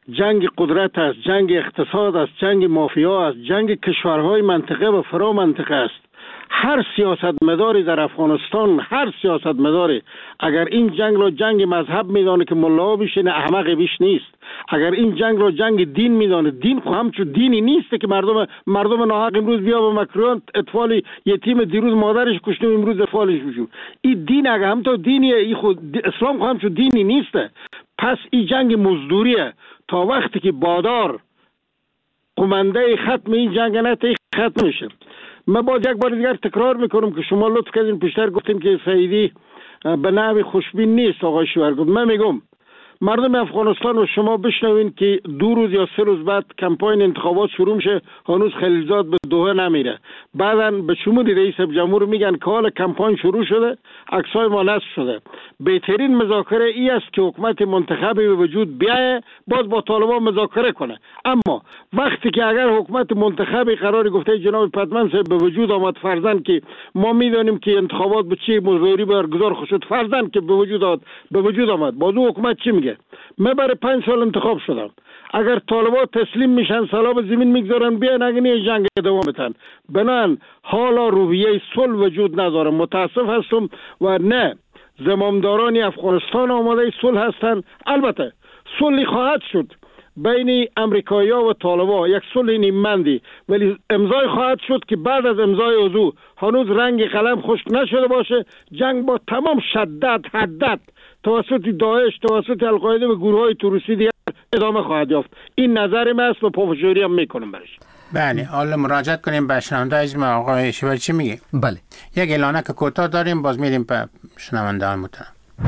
Speaker 17: جنگ قدرت است، جنگ اقتصاد است، جنگ مافیا است، جنگ کشورهای منطقه و فرا منطقه است. هر سیاستمداری در افغانستان، هر سیاستمداری اگر این جنگ را جنگ مذهب میدانه که ملا بشینه احمق بیش نیست. اگر این جنگ را جنگ دین میدانه، دین خو همچون دینی نیست که مردم مردم ناحق امروز بیا به مکرون اطفال یتیم دیروز مادرش کشته امروز اطفالش بشو. این دین اگر هم تو دینیه، این خود اسلام خو همچون دینی نیست. پس این جنگ مزدوریه تا وقتی که بادار قمنده ختم این جنگ نته ختم میشه. من باز یک بار دیگر تکرار میکنم که شما لطف کردین پیشتر گفتیم که سعیدی به نحو خوشبین نیست. آقای شیورگفت من میگم مردم افغانستان و شما بشنوین که دو روز یا سه روز بعد کمپاین انتخابات شروع میشه، هنوز خلیلزاد به دوحه نمیره. بعداً به شمول رئیس جمهور میگن که حال کمپاین شروع شده، عکسای ما نصب شده. بهترین مذاکره ای است که حکومت منتخبی به وجود بیایه، باز با طالبان مذاکره کنه. اما وقتی که اگر حکومت منتخبی قرار گفته جناب پتمن صاحب به وجود آمد، فرضاً که ما میدونیم که انتخابات به چه موضوعی برگزار شد، فرضاً که به وجود آمد به وجود آمد باز حکومت چی میگه؟ من برای پنج سال انتخاب شدم. اگر طالبات تسلیم میشن سلام زمین میگذارن بیان اگه جنگ دوام بتن. بنان حالا روحیه صلح وجود نداره. متاسف هستم و نه زمامداران افغانستان آماده صلح هستن. البته صلح خواهد شد بین امریکایی‌ها و طالبان، یک صلح نیممندی، ولی امضای خواهد شد که بعد از امضای اوضاع هنوز رنگ قلم خشک نشده باشه. جنگ با تمام شدت حدت توسط داعش، توسط القاعده و گروه‌های تروریستی دیگر ادامه خواهد یافت. این نظر من است و پافشاری هم میکنم برش.
Speaker 8: بله، حالا مراجعه کنیم به شنونده عزیز آقای شیور چی میگه؟
Speaker 5: بله.
Speaker 8: یک اعلانه که کوتاه داریم، باز میریم به شنوندگان محترم.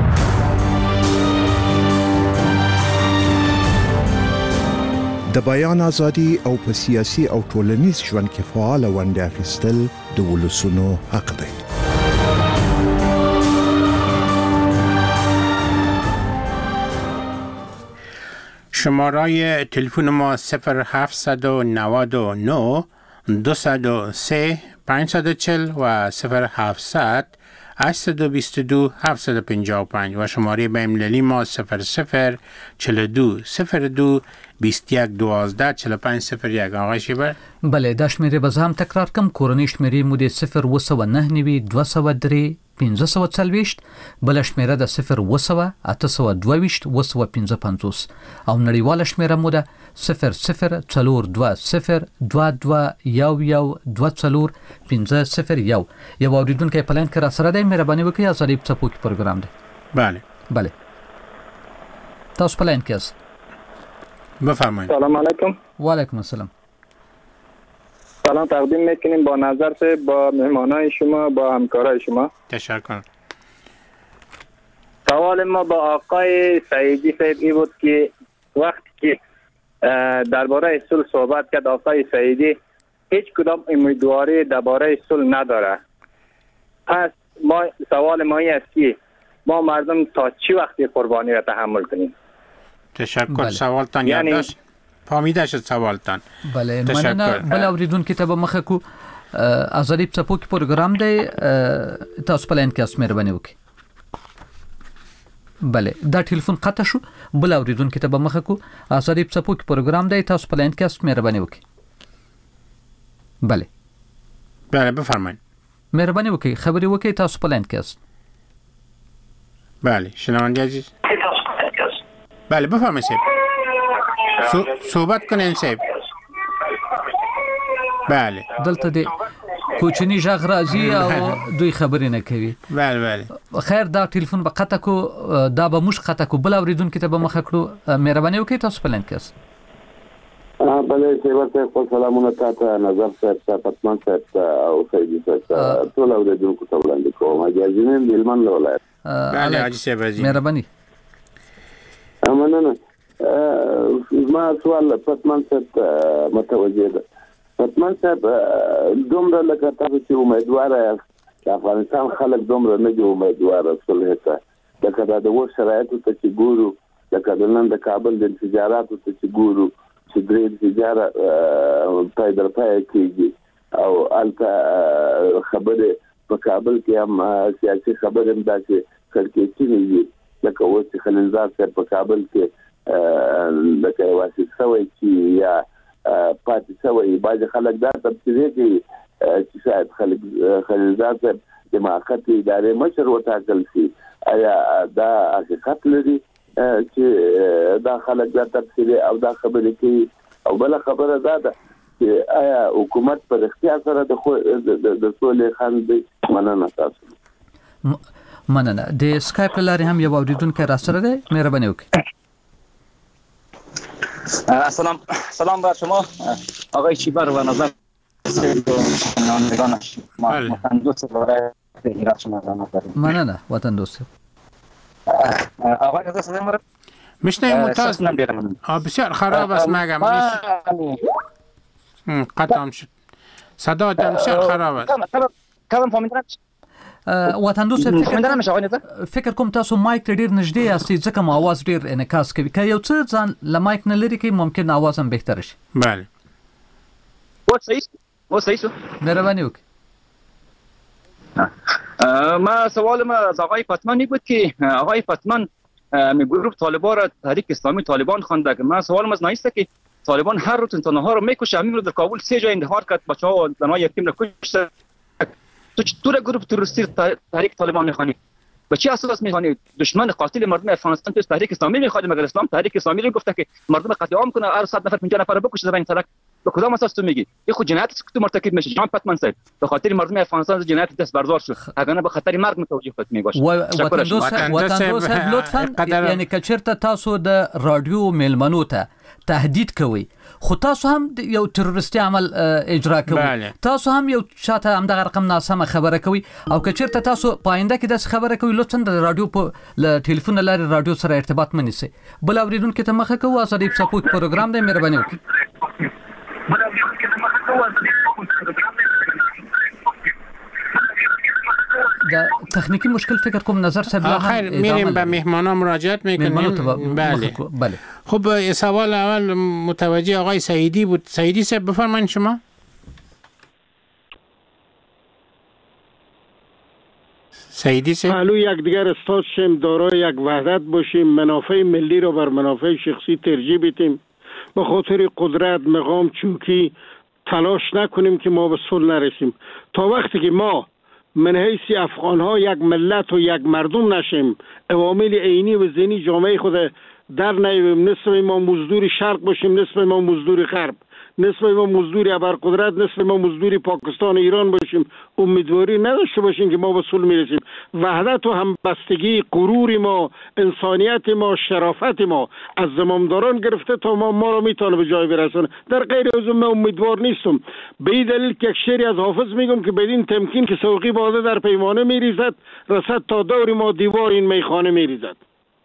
Speaker 3: د بیان ازادي او په سیاسي او ټولنیز ژوند کې فعال ونډه اخیستل د ولسونو حق دی.
Speaker 8: شماره تلفن ما صفر هفت نه نه دو صفر سه پنج چهار صفر و صفر هفت هشت دو دو هفت پنج پنج و شماره بین‌المللی ما صفر صفر چهل و دو صفر دو بیست و یک دوازده چهل و پنج صفر یک. آقای شیبر
Speaker 5: بله، دا شمیره باز هم تکرار کم. کورنی شمیره مو صفر و سو نه نوی دو سو دری پینزه سو چلویشت، بل شمیره دا صفر و سو اته سو دویشت و سو پینزه پنزوس او نړیواله شمیره مو دا صفر صفر چلور دو صفر دو دو یو یو دو چلور پینزه صفر یو. یو اوریدون که پلان که را سره دی مهربانی وکړئ ازادي څپو کې پروګرام دی.
Speaker 8: بله
Speaker 5: بله تاسو پلان کې است؟
Speaker 8: بفرمایید.
Speaker 18: سلام علیکم.
Speaker 5: و علیکم السلام.
Speaker 18: سلام تقدیم میکنیم با نظر سے با مهمانای شما، با همکارای شما.
Speaker 8: تشکر.
Speaker 18: سوال ما با آقای سعیدی صاحب این بود که وقتی که درباره صلح صحبت کرد آقای سعیدی هیچ کدام امیدواری درباره صلح نداره. پس ما سوال ما این است که ما مردم تا چی وقتی قربانی را تحمل کنیم؟
Speaker 8: تشکر. بله. سوالتان یعنی یاد داشت؟ فهمیده شد سوالتان.
Speaker 5: بله مننه. بل اوریدون کې ته به مخه کو ازادي څپو کې پروګرام دی، تاسو پلان کې اس مهرباني وکړئ. بله دا ټلیفون قطع شو. بل اوریدون کې ته به مخه کو ازادي څپو کې پروګرام دی، تاسو پلان کې اس مهرباني وکړئ. بله
Speaker 8: بله بفرمایئ.
Speaker 5: مهرباني وکړئ خبري وکړئ، تاسو پلان کې است.
Speaker 8: بله شنونده عزیز. بله بفرمایید صاحب. صحبت کنین صاحب. بله
Speaker 5: دلته دی کوچنی ژغ راځي او دوی خبرې نه کوي.
Speaker 8: بله بله
Speaker 5: خیر دا ټلیفون به قطع کو، دا به موږ قطع کو. بل اوریدونکو ته به مخه کړو مهرباني وکړئ تاسو پلان کې است.
Speaker 19: بله شیبر صاحب سلامونه تاسو نظر صاحب پتمن صاحب او سیدی صاحب ټول اوریدونکو ته وړاندې کوم. اجازه دې لمن ولایت.
Speaker 8: بله حاجی صاحب
Speaker 5: مهرباني.
Speaker 19: مننه. ما سوال پتمن صاحب متوجه ده. پتمن صاحب دومره لکه تاسو چې امیدوار یاست افغانستان خلک دومره نه دي امیدوار صلح ته، لکه دا د اوس شرایطو ته چې ګورو، لکه د نن د کابل د انفجاراتو ته چې ګورو چې درې انفجاره پای در پای کېږي او هلته خبرې په کابل کې هم سیاسي خبرې هم داسې کړکېچنې دي، لکه اوس چې خلیلزاد صاحب په کابل کې لکه واسي سوي چې یا پاتې سوي باید خلک دا تفسیر کوي چې شاید خلک خلیلزاد صاحب د ماخذ ادارې مشر وټاکل شي آیا دا حقیقت لري چې دا خلک دا تفسیر او دا خبرې کوي او بل خبره دا ده چې آیا حکومت په اختیار سره د د سولې خاندي مننه تاسو
Speaker 5: مننه د اسکایپ لارې هم یو اوریدونکو را سره دی مهرباني وکړئ
Speaker 20: سلام سلام بر شما آقای چیبر و نظر نمایندگان وطن دوست برای ایران شما دارم
Speaker 5: مننه وطن دوست
Speaker 20: آقای نظر صدای مرد
Speaker 8: میشنیم ممتاز بسیار خراب است مگم قطعم شد صدا دم بسیار خراب است
Speaker 20: کلم فهمیدن
Speaker 5: وطن دوست فکر فکر کوم تاسو مایک ډیر نږدې یاستئ ځکه مو आवाज ډیر انعکاس کوي که یو څه ځان ل مایک نه لري کې ممکن आवाज هم بهتر شي
Speaker 8: بله
Speaker 20: و صحیح و صحیح شو
Speaker 5: مهرباني وکړئ
Speaker 20: ما سوال ما از آقای فتمانی بود که آقای فتمان می گروه طالبان را تحریک اسلامی طالبان خوانده که من سوالم از نایسته که طالبان هر روز انسان‌ها رو میکشه همین رو در کابل سه جای اندهار کرد بچه‌ها و زن‌ها یتیم را کشت تو چطور گروه تروریستی تحریک طالبان میخوانی؟ به چه اساس میخوانی؟ دشمن قاتل مردم افغانستان تو تحریک اسلامی میخواد مگر اسلام تحریک اسلامی رو گفته که مردم قتل عام کنه هر صد نفر پنجاه نفر بکشه در این سرک به کدام اساس تو میگی؟ این خود جنایت است که تو مرتکب میشی جان فتمن صاحب به خاطر مردم افغانستان جنایت دست بردار شد اگر نه به خطر مرگ متوجه خود میباشه
Speaker 5: وطن دوست وطن دوست لطفا یعنی کچرته تاسو د رادیو میلمنو ته تهدید کوي خو تاسو هم یو تروریستي عمل اجرا کوي تاسو هم یو شاته هم د رقم ناسمه خبره کوي او کچرته تاسو پاینده کې د خبره کوي لطفا د رادیو په ټلیفون لاري رادیو سره ارتباط منیسي بل اوریدونکو ته مخه کوو ازادي سپورت پروګرام د مهرباني وکړئ بل اوریدونکو ته مخه کوو ازادي سپورت پروګرام د تکنیکی مشکل فکر کوم نظر صاحب
Speaker 8: آخر میریم به مهمانان مراجعت میکنیم بله
Speaker 5: بله
Speaker 8: خب سوال اول متوجه آقای سعیدی بود سعیدی صاحب بفرمایید شما سعیدی صاحب
Speaker 17: پهلو یک دیگر استاد شیم دارای یک وحدت باشیم منافع ملی را بر منافع شخصی ترجیح بدیم به خاطر قدرت مقام چوکی تلاش نکنیم که ما به صلح نرسیم تا وقتی که ما من حیث افغان ها یک ملت و یک مردم نشیم عوامل عینی و ذهنی جامعه خود در نیاوریم نصف ما مزدور شرق باشیم نصف ما مزدور غرب نصف ما مزدور ابرقدرت نصف ما مزدور پاکستان ایران باشیم امیدواری نداشته باشیم که ما به صلح میرسیم وحدت و همبستگی غرور ما انسانیت ما شرافت ما از زمامداران گرفته تا ما ما را میتونه به جای برسونه در غیر از اون من امیدوار نیستم به این دلیل که یک شعری از حافظ میگم که بدین تمکین که سوقی باده در پیمانه میریزد رسد تا دور ما دیوار این میخانه میریزد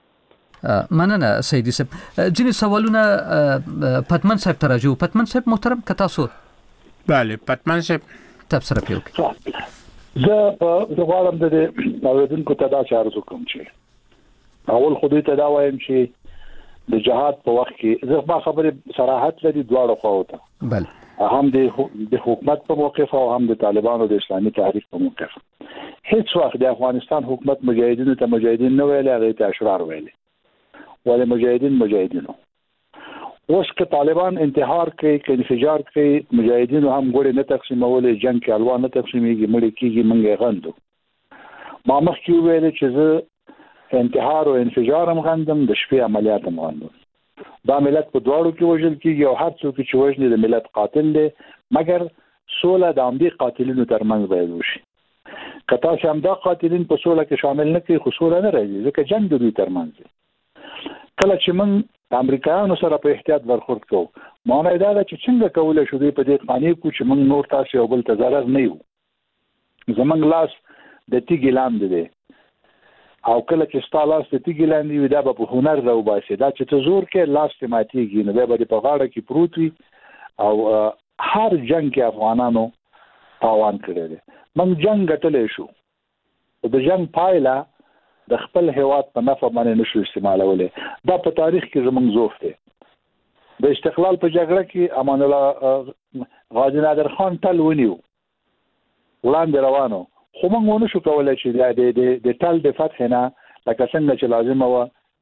Speaker 5: مننه سیدی صاحب ځینې سوالونه پتمن صاحب ته راځو پتمن صاحب محترم که تاسو
Speaker 8: بله پتمن صاحب
Speaker 5: تبصره پیل کړئ
Speaker 16: زه په غواړم د اوریدونکو ته دا عرض وکړم چې اول خو دې ته دا وایم چې د جهاد په وخت کې زه ما خبره صراحت لري دواړو خواته
Speaker 5: بله
Speaker 16: هم د حکومت په موقف او هم د طالبانو د اسلامي تحریک په موقف هیڅ وخت د افغانستان حکومت مجاهدینو ته مجاهدین نه ویل هغه ته اشرار ویل ولی مجاهدین مجاهدینو اوس که طالبان انتحار کوي که انفجار کوي مجاهدینو هم ګوړې نه تقسیمولې جنگ کې الوان نه تقسیمېږي مړي کېږي منګې غندو ما مخکې وویل چې زه انتحار او انفجار هم غندم د شپې عملیات هم غندم دا ملت په دواړو کې وژل کېږي او هر څوک چې وژني د ملت قاتل دی مګر سوله د همدې قاتلینو ترمنځ باید وشي که تاسو همدا قاتلین په سوله کې شامل نه کړئ خو سوله نه راځي ځکه جنګ د دوی ترمنځ دی کله چې موږ امریکایانو سره په احتیاط برخورد کوو معنی دا ده چې څنګه کولی شو دوی په دې قانع کړو چې موږ نور تاسو یو بل ته ضرر نه یو زموږ لاس د تیږې لاندې دی او کله چې ستا لاس د تیږې لاندې وي دا به په هنر راوباسي دا چې ته زور کې لاس ته ماتېږي نو بیا به دې په غاړه کې پروت وي او هر جنګ کې افغانانو تاوان کړی دی موږ جنګ ګټلی شو د جنګ پایله د خپل هیواد په نفع باندې نشو استعمالولی دا په تاریخ کې زموږ ضعف دی د استقلال په جګړه کې امان الله غازي نادر خان تل ونیو وړاندې روانو خو موږ ونه شو کولی چې د د ټل د فتح نه لکه څنګه چې لازمه وه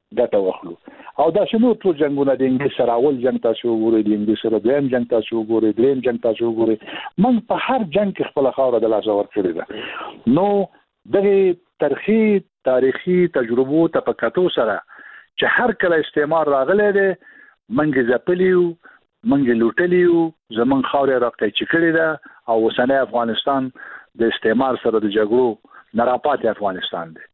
Speaker 16: ګټه واخلو. او دا شنو ټول جنگونه د انګلیس سره اول جنگ تاسو وګورئ، د انګلیس سره دویم جنگ تاسو وګورئ، دریم جنگ تاسو وګورئ، من په هر جنگ کې خپل خاوره د لاس ورکړې ده. نو دغه تاریخي تاریخي تجربو ته په کتو سره چې هر کله استعمار راغلی دی، منګ ځپلیو، منګ لوټلیو، زمون خاوره راکټی چې کړی ده او اوسنی افغانستان د استعمار سره د جګړو نراپاتې افغانستان دی.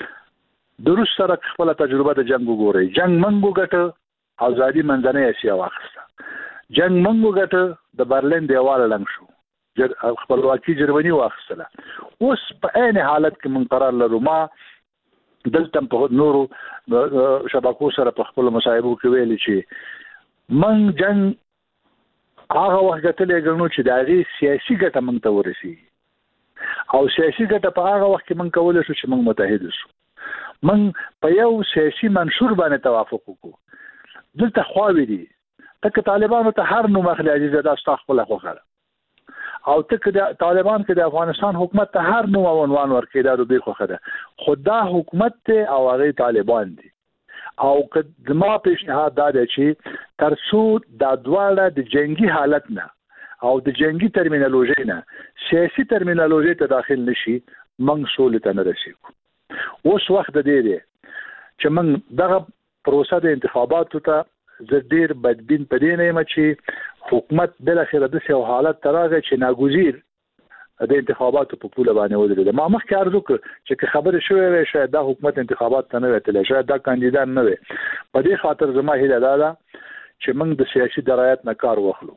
Speaker 16: د روس سره خپل تجربه د جنگ وګورئ، جنگ منګو ګټه، ازادي منځنۍ اسیا واخیسته. جنگ منګو ګټه، د برلین دیوال لنګ شو، خپلواکي جرمني واخیستله. اوس په عین حالت کې من قرار لرو. ما دلته په نورو شبکو سره په خپل مصاحبو کې ویلي چې من جنگ هغه وخت ګټلې ګڼو چې د هغې سیاسي ګټه موږ ته ورسېږي، او سیاسي ګټه په هغه وخت کې موږ کولی شو چې موږ متحد شو. من په یو سیاسي منشور باندې توافق وکړو. دلته خواوې دي، تک طالبانو ته هر نوم اخلي عزیزه، دا ستا خپله خوښه ده، او تک د طالبان کې د افغانستان حکومت ته هر نوم او عنوان ورکړي، دا د دوی خوښه ده. خو دا حکومت ته او هغې طالبان دي. او که زما پیشنهاد دا دی چې تر څو دا دواړه د جنګي حالت نه او د جنګي ترمینالوژي نه سیاسي ترمینالوژي ته داخل نشي، موږ سولې ته نه رسېږو. اوس وخت د دې دی چې موږ دغه پروسه د انتخاباتو ته زه ډېر بدبین په دې نه یم چې حکومت بالاخره داسې یو حالت ته راغی چې ناګزیر د انتخاباتو په پوله باندې ودرېده. ما مخکې عرض وکړ چې که خبرې شوې وی شاید دا حکومت انتخابات ته نه وی تللی، شاید دا کاندیدان نه وی. په دې خاطر زما هیله دا ده چې موږ د سیاسي درایت نه کار واخلو.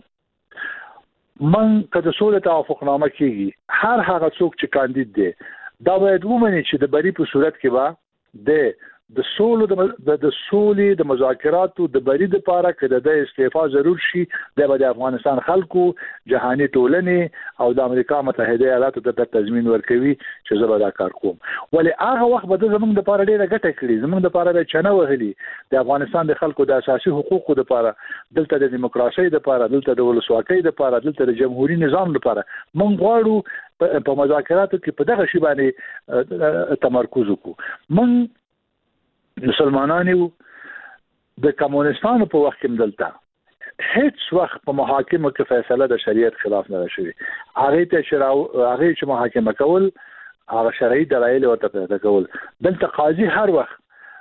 Speaker 16: موږ که د سولې توافقنامه کېږي، هر هغه څوک چې کاندید دی دا باید ومني چې د بری په صورت کې به د د سولو د د سولې د مذاکراتو د بری د پاره کې د استعفا ضرور شي، د د افغانستان خلکو، جهاني ټولنې او د امریکا متحده ایالاتو ته تضمین ورکوي چې زه به دا کار کوم. ولې هغه وخت به د زمونږ لپاره ډېره ګټه کړي، زمونږ لپاره به چنه وهلي د افغانستان د خلکو د اساسي حقوقو لپاره، دلته د دیموکراسۍ لپاره، دلته د ولسواکۍ لپاره، دلته د جمهوریت نظام لپاره. موږ غواړو په مذاکراتو کې په دغه شی باندې تمرکز وکړو. موږ مسلمانان یو، د کمونستانو په وخت کې دلته هیڅ وخت په محاکمه کې فیصله د شریعت خلاف نه شوې. هغه ته شراو هغه چې محاکمه کول هغه شرعي دلایل ورته پیدا کول. دلته قاضي هر وخت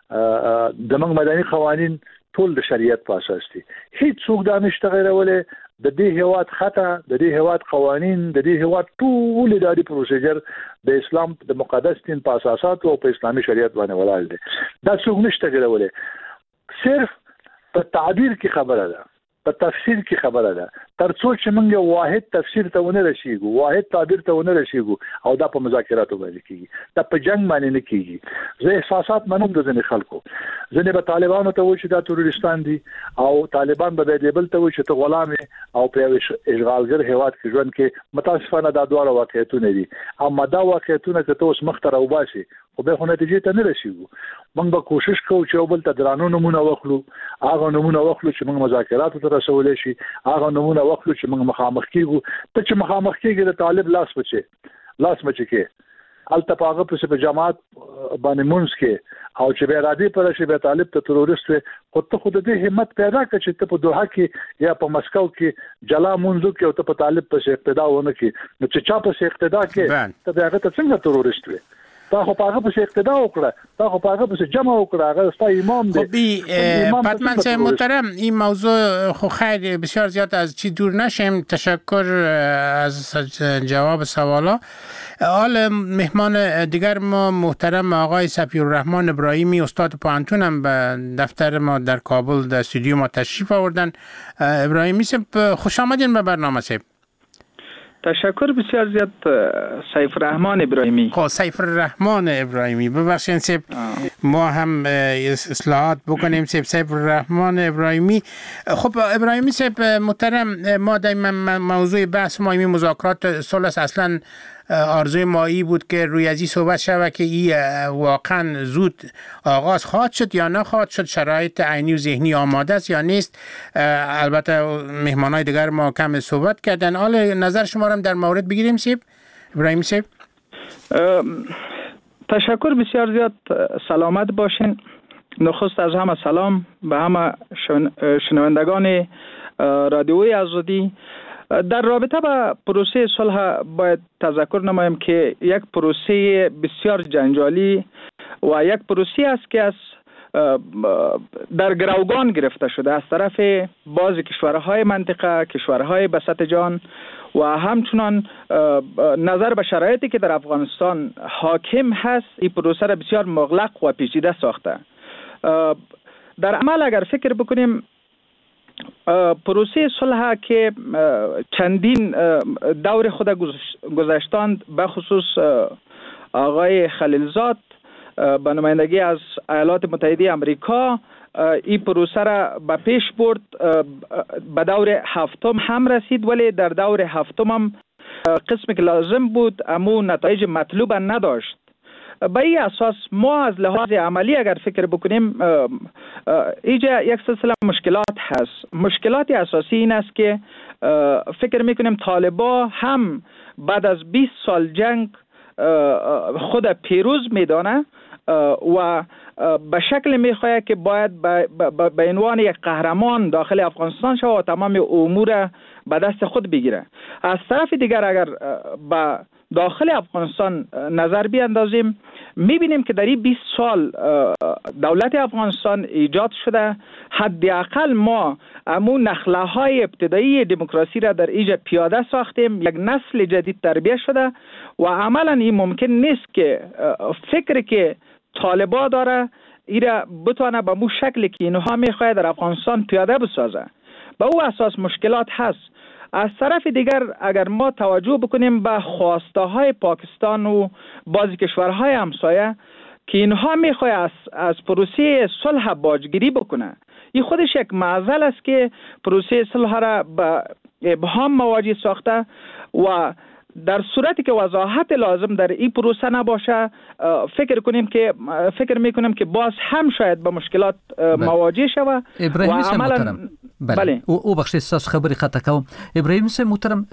Speaker 16: د موږ مدني قوانین ټول د شریعت په اساس دي. هیڅ څوک دا نشته غیرولې د دې هیواد خطا، د دې هیواد قوانین، د دې هیواد ټول اداري پروسیجر د اسلام د مقدس دین په اساساتو او په اسلامي شریعت باندې ولاړ دي. دا څوک نشته غیرولې، صرف په تعبیر کې خبره ده، په تفسیر کې خبره ده. تر څو چې موږ یو واحد تفسیر ته ونه رسیږو، واحد تعبیر ته ونه رسیږو، او دا په مذاکراتو باندې کیږي، دا په جنگ باندې نه کیږي. زه احساسات منم د ځینې خلکو، ځینې به طالبانو ته وایي چې دا تروریستان دي، او طالبان به د بل ته وایي چې ته غلام او په اشغالګر هیواد کې ژوند کې. متاسفانه دا دواړه واقعیتونه دي. اما دا واقعیتونه که ته اوس مخ ته راوباسي، خو به خو نتیجې ته نه رسیږو. موږ به کوشش کوو چې یو بل ته درانه نمونه واخلو، هغه نمونه واخلو چې موږ مذاکراتو ته رسولی شي، هغه نمونه واخلو چې موږ مخامخ کیږو. ته چې مخامخ کیږي د طالب لاس بچي لاس بچي کې الته په هغه پسې په جماعت باندې مونږ کې، او چې به رادي پر شي به طالب ته تروریست وي. خو ته خود دې همت پیدا کړ چې ته په دوحه کې یا په مسکو کې جلا مونږ کې او ته په طالب پسې اقتدا ونه کې، نو چې چا پسې اقتدا کې ته به هغه ته څنګه تروریست وي؟ تا خو پاغه پس اقتدا وکړه، تا خو پاغه پس جمع وکړه، هغه ستا امام دی.
Speaker 8: خب حتما سه محترم، این موضوع خو خیلی بسیار زیاد از چی دور نشیم. تشکر از جواب سوالا. حال مهمان دیگر ما محترم آقای صفی‌الرحمن ابراهیمی، استاد پوهنتون، هم به دفتر ما در کابل در استودیو ما تشریف آوردن. ابراهیمی صاحب خوش آمدین به برنامه صاحب.
Speaker 21: تشکر بسیار زیاد سیف الرحمن ابراهیمی.
Speaker 8: خب سیف الرحمن ابراهیمی، ببخشید سیف ما هم اصلاحات بکنیم. سیف سیف الرحمن ابراهیمی. خب ابراهیمی صاحب محترم، ما دائما موضوع بحث ما این مذاکرات صلح اصلا آرزوی مایی بود که روی ازی صحبت شود که این واقعا زود آغاز خواهد شد یا نخواهد شد، شرایط عینی و ذهنی آماده است یا نیست. البته مهمانای دیگر ما کم صحبت کردن. حال نظر شما را در مورد بگیریم سیب ابراهیم صاحب.
Speaker 21: تشکر بسیار زیاد، سلامت باشین. نخست از همه سلام به همه شنوندگان رادیوی آزادی. در رابطه با پروسه صلح باید تذکر نمایم که یک پروسه بسیار جنجالی و یک پروسه است که از در گروگان گرفته شده از طرف بعضی کشورهای منطقه، کشورهای بسط جان و همچنان نظر به شرایطی که در افغانستان حاکم هست این پروسه را بسیار مغلق و پیچیده ساخته. در عمل اگر فکر بکنیم پروسه صلح که چندین دور خود گذشتاند به خصوص آقای خلیلزاد به نمایندگی از ایالات متحده آمریکا این پروسه را به پیش برد، به دور هفتم هم رسید ولی در دور هفتم هم قسمی که لازم بود اما نتایج مطلوب نداشت. به این اساس ما از لحاظ عملی اگر فکر بکنیم اینجا یک سلسله مشکلات هست. مشکلات اساسی این است که فکر میکنیم طالبا هم بعد از بیست سال جنگ خود پیروز میدانه و به شکل میخواهد که باید به عنوان یک قهرمان داخل افغانستان شود و تمام امور به دست خود بگیره. از طرف دیگر اگر به داخل افغانستان نظر بیاندازیم میبینیم که در این بیست سال دولت افغانستان ایجاد شده، حداقل ما امون نخله های ابتدایی دموکراسی را در اینجا پیاده ساختیم، یک نسل جدید تربیت شده و عملا این ممکن نیست که فکر که طالبا داره ایره بتونه به مو شکلی که اینها میخواد در افغانستان پیاده بسازه. به او اساس مشکلات هست. از طرف دیگر اگر ما توجه بکنیم به خواسته های پاکستان و بعضی کشورهای همسایه که اینها میخواد از, از پروسه صلح باجگیری بکنه، این خودش یک معضل است که پروسه صلح را به ابهام مواجه ساخته و در صورتی که وضاحت لازم در این پروسه نباشه فکر کنیم که فکر میکنم که باز هم شاید با مشکلات مواجه شود.
Speaker 5: ابراهیم سه محترم بله, بله. او, او بخشی ساس خبری خطا کوم. ابراهیم سه محترم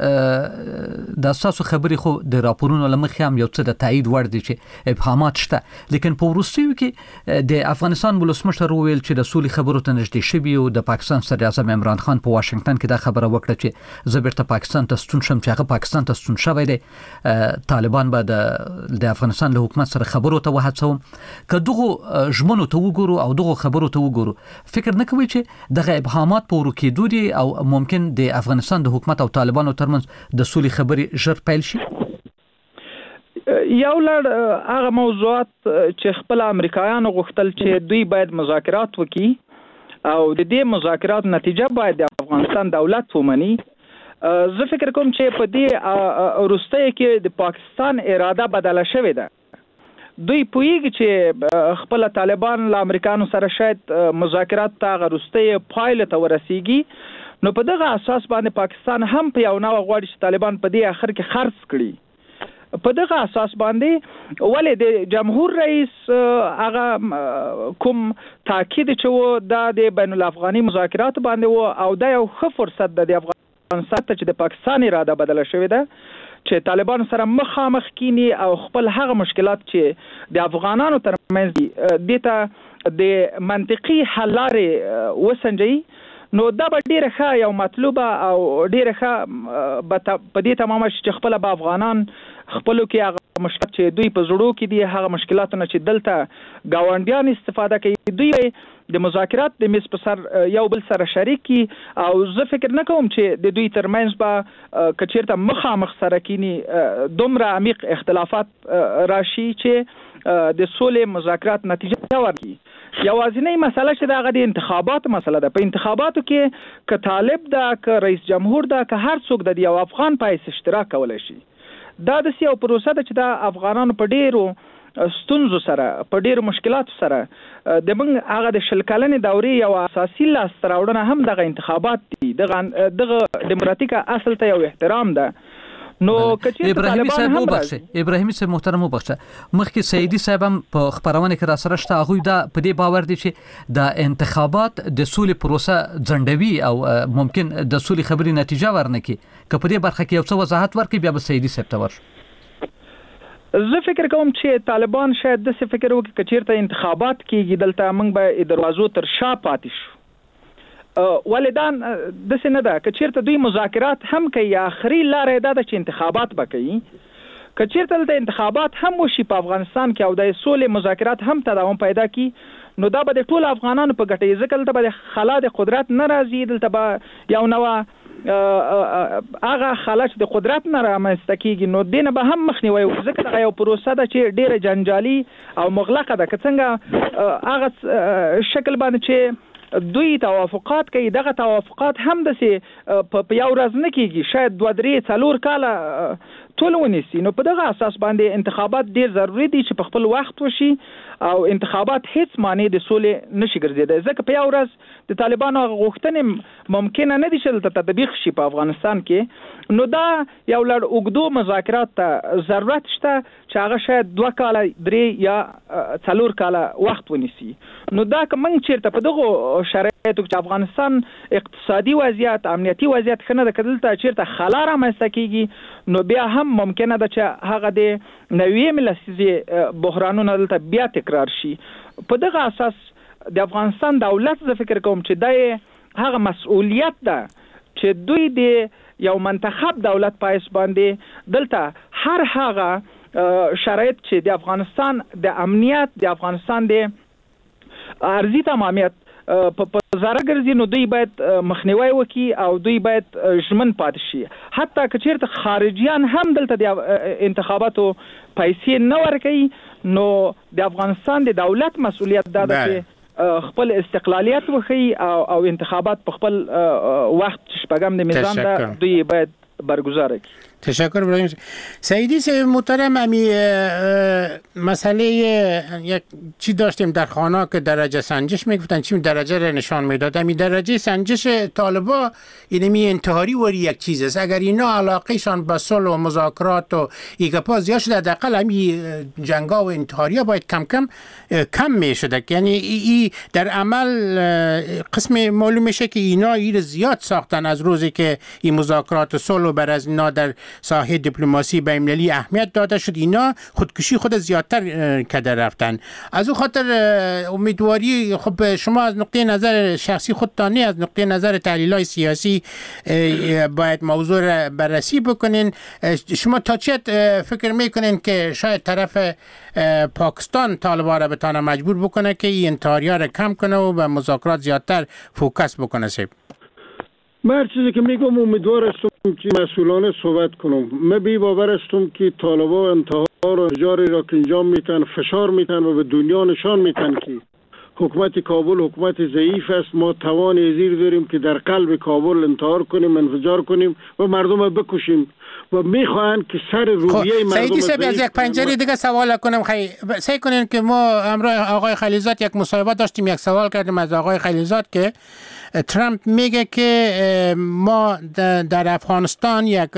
Speaker 5: د ساسو خبری خو د راپورونو لمخې هم یو څه د تایید وړ دي چې ابهامات شته، لیکن په وروستیو کې د افغانستان ولسمشر وویل چې د سولې خبرو ته نږدې شوي او د پاکستان صدر اعظم عمران خان په واشنگټن کې دا خبره وکړه چې زه بیرته پاکستان ته ستون شم، چې هغه پاکستان ته ستون شوی دی. طالبان به د افغانستان له حکومت سره خبرو ته وهڅوم. که دغه ژمنو ته وګورو او دغه خبرو ته وګورو فکر نه کوي چې دغه ابهامات په ورکېدو دي او ممکن د افغانستان د حکومت او طالبانو ترمنځ د سولې خبرې ژر پیل شي؟
Speaker 21: یو لړ هغه موضوعات چې خپل امریکایانو غوښتل چې دوی باید مذاکرات وکړي او د دې مذاکرات نتیجه باید د افغانستان دولت ومني. زه فکر کوم چې په دې وروستیو کې د پاکستان اراده بدله شوې ده. دوی پوهیږي چې خپل طالبان له امریکانو سره شاید مذاکرات ته هغه وروستۍ پایله ته ورسیږي، نو په دغه اساس باندې پاکستان هم په یو نوع غواړي چې طالبان په دې اخر کې خرڅ کړي. په دغه اساس باندې ولې د جمهور رئیس هغه کوم تاکید چې و دا د بین الافغاني مذاکرات باندې و او دا یو ښه فرصت ده د افغانستان ته چې د پاکستان اراده بدله شوې ده چې طالبان سره مخامخ کینی او خپل هغه مشکلات چې د افغانانو ترمنځ دي ته د منطقي حل لارې وسنجي. نو دا به ډیره ښه یو مطلوبه او ډیره ښه په دې تمامه چې خپل به افغانان خپلو کې هغه مشکلات چې دوی په زړو کې دي هغه مشکلاتونه چې دلته ګاونډیان استفاده کوي دوی د مذاکرات د میز په سر یو بل سره شریک کی او زه فکر نه کوم چې د دوی ترمنځ به کچیرته مخامخ سره کینی دومره عمیق اختلافات راشي چې د سولې مذاکرات نتیجه ورکړي. یوازینی مسله چې دا غدي انتخابات مسله ده. په انتخاباتو کې که طالب ده که رئیس جمهور ده که هر څوک د یو افغان پایس اشتراک کولای شي. دا د سیاو پروسه ده چې دا افغانانو په ډیرو ستونزو سره په ډیرو مشکلاتو سره د موږ هغه د شل کلنې دورې یو اساسي لاسته راوړنه هم دغه انتخابات دي. دغه دغه دیموکراتیک اصل ته یو احترام ده. نو کچې
Speaker 5: ابراهیمي صاحب وبخښه ابراهیمي صاحب محترم وبخښه مخکې سعیدي صاحب هم په خبرونه کې را سره شته هغه دا په دې باور دي چې د انتخابات د سولې پروسه ځنډوي او ممکن د سولې خبري نتیجه ورنکي. که په دې برخه کې یو څه وضاحت ورکړي بیا به سعیدي صاحب ته ورشو.
Speaker 21: زه فکر کوم چې طالبان شاید د څه فکر وکړي چې چیرته انتخابات کیږي دلته موږ به دروازو تر شا پاتې شو. ولدان د څه نه ده چې چیرته دوی مذاکرات هم کوي، آخري لارې دا ده چې انتخابات وکړي. که چیرته دلته انتخابات هم وشي په افغانستان کې او د سولې مذاکرات هم تداوم پیدا کی، نو دا به د ټول افغانانو په ګټه ځکه دلته به خلا د قدرت نه راځي، دلته به یو نوع هغه خلا چې د قدرت نه رامنځته کېږي، نو دینه به هم مخنیوی ځکه دغه یو پروسه ده چې ډېره جنجالي او مغلقه ده. که څنګه هغه شکل باندې چې دوی توافقات کوي، دغه توافقات هم داسې په یو ورځ نه کېږي، شاید دوه درې څلور کاله ټول ونیسي. نو په دغه اساس باندې انتخابات ډیر ضروری دي چې په خپل وخت وشي او انتخابات هیڅ معنی د سولې نشي ګرځیدای، ځکه په یو ورځ د طالبانو غوښتنې ممکنه نه دي چې تطبیق شي په افغانستان کې. نو دا یو لړ اوږدو مذاکرات ته ضرورت شته چې هغه شاید دوه کاله درې یا څلور کاله وخت ونیسي. نو دا که موږ چیرته په دغه شرایطو کې افغانستان اقتصادي وضعیت، امنیتي وضعیت ښه نه ده، که دلته چیرته خلا رامنځته کېږي نو بیا هم ممکنه ده چې هغه د نوې لسیزې بحرانونه دلته بیا تکرار شي. په دغه اساس د افغانستان دولت زه فکر کوم چې دا هغه مسؤلیت ده چې دوی د یو منتخب دولت پایس باندې دلته هر هغه شرایط چې د افغانستان د امنیت، د افغانستان د ارضي تمامیت په زړه ګرځي، نو دوی باید مخنیوي وکړي او دوی باید ژمن پاتې شي. حتی که چیرته خارجیان هم دلته د انتخاباتو پیسې نه ورکوي، نو د افغانستان د دولت مسؤلیت دا ده چې خپل استقلالیت وښيي او او انتخابات په خپل وخت شپږم د میزان ده دوی باید برگزار کړي.
Speaker 8: تشکر ابراهیم سعیدی. سه محترم، امی مسئله یک چی داشتیم در خانه که درجه سنجش میگفتن، چی درجه را نشان میداد، امی درجه سنجش طالبا اینمی انتحاری وری یک چیز است. اگر اینا علاقهشان به صلح و مذاکرات و ایگپا زیاد شده، حداقل امی جنگا و انتحاری باید کم کم کم میشده. یعنی ای در عمل قسم معلوم میشه که اینا ایر زیاد ساختن از روزی که این مذاکرات و صلح و بر از اینا در ساحه دیپلماسی بین‌المللی اهمیت داده شد، اینا خودکشی خود زیادتر کده رفتن. از اون خاطر امیدواری، خب شما از نقطه نظر شخصی خودتان، از نقطه نظر تحلیل‌های سیاسی باید موضوع را بررسی بکنین. شما تا چه فکر میکنین که شاید طرف پاکستان طالبان را بتانه مجبور بکنه که این انتحاری‌ها را کم کنه و به مذاکرات زیادتر فوکس بکنه؟ سیب
Speaker 17: من هر چیزی که میگم امیدوار هستم که مسئولانه صحبت کنم. من بی باور هستم که طالبان انتحار و احجاری را که انجام میتن فشار میتن و به دنیا نشان میتن که حکومت کابل حکومت ضعیف است. ما توان زیر داریم که در قلب کابل انتحار کنیم، انفجار کنیم و مردم را بکشیم و میخواهند که سر روحیه مردم.
Speaker 8: سعیدی صاحب، از یک پنجره دیگه سوال کنم. خیلی سعی کنین که ما همراه آقای خلیزاد یک مصاحبه داشتیم، یک سوال کردیم از آقای خلیزاد که ترامپ میگه که ما در افغانستان یک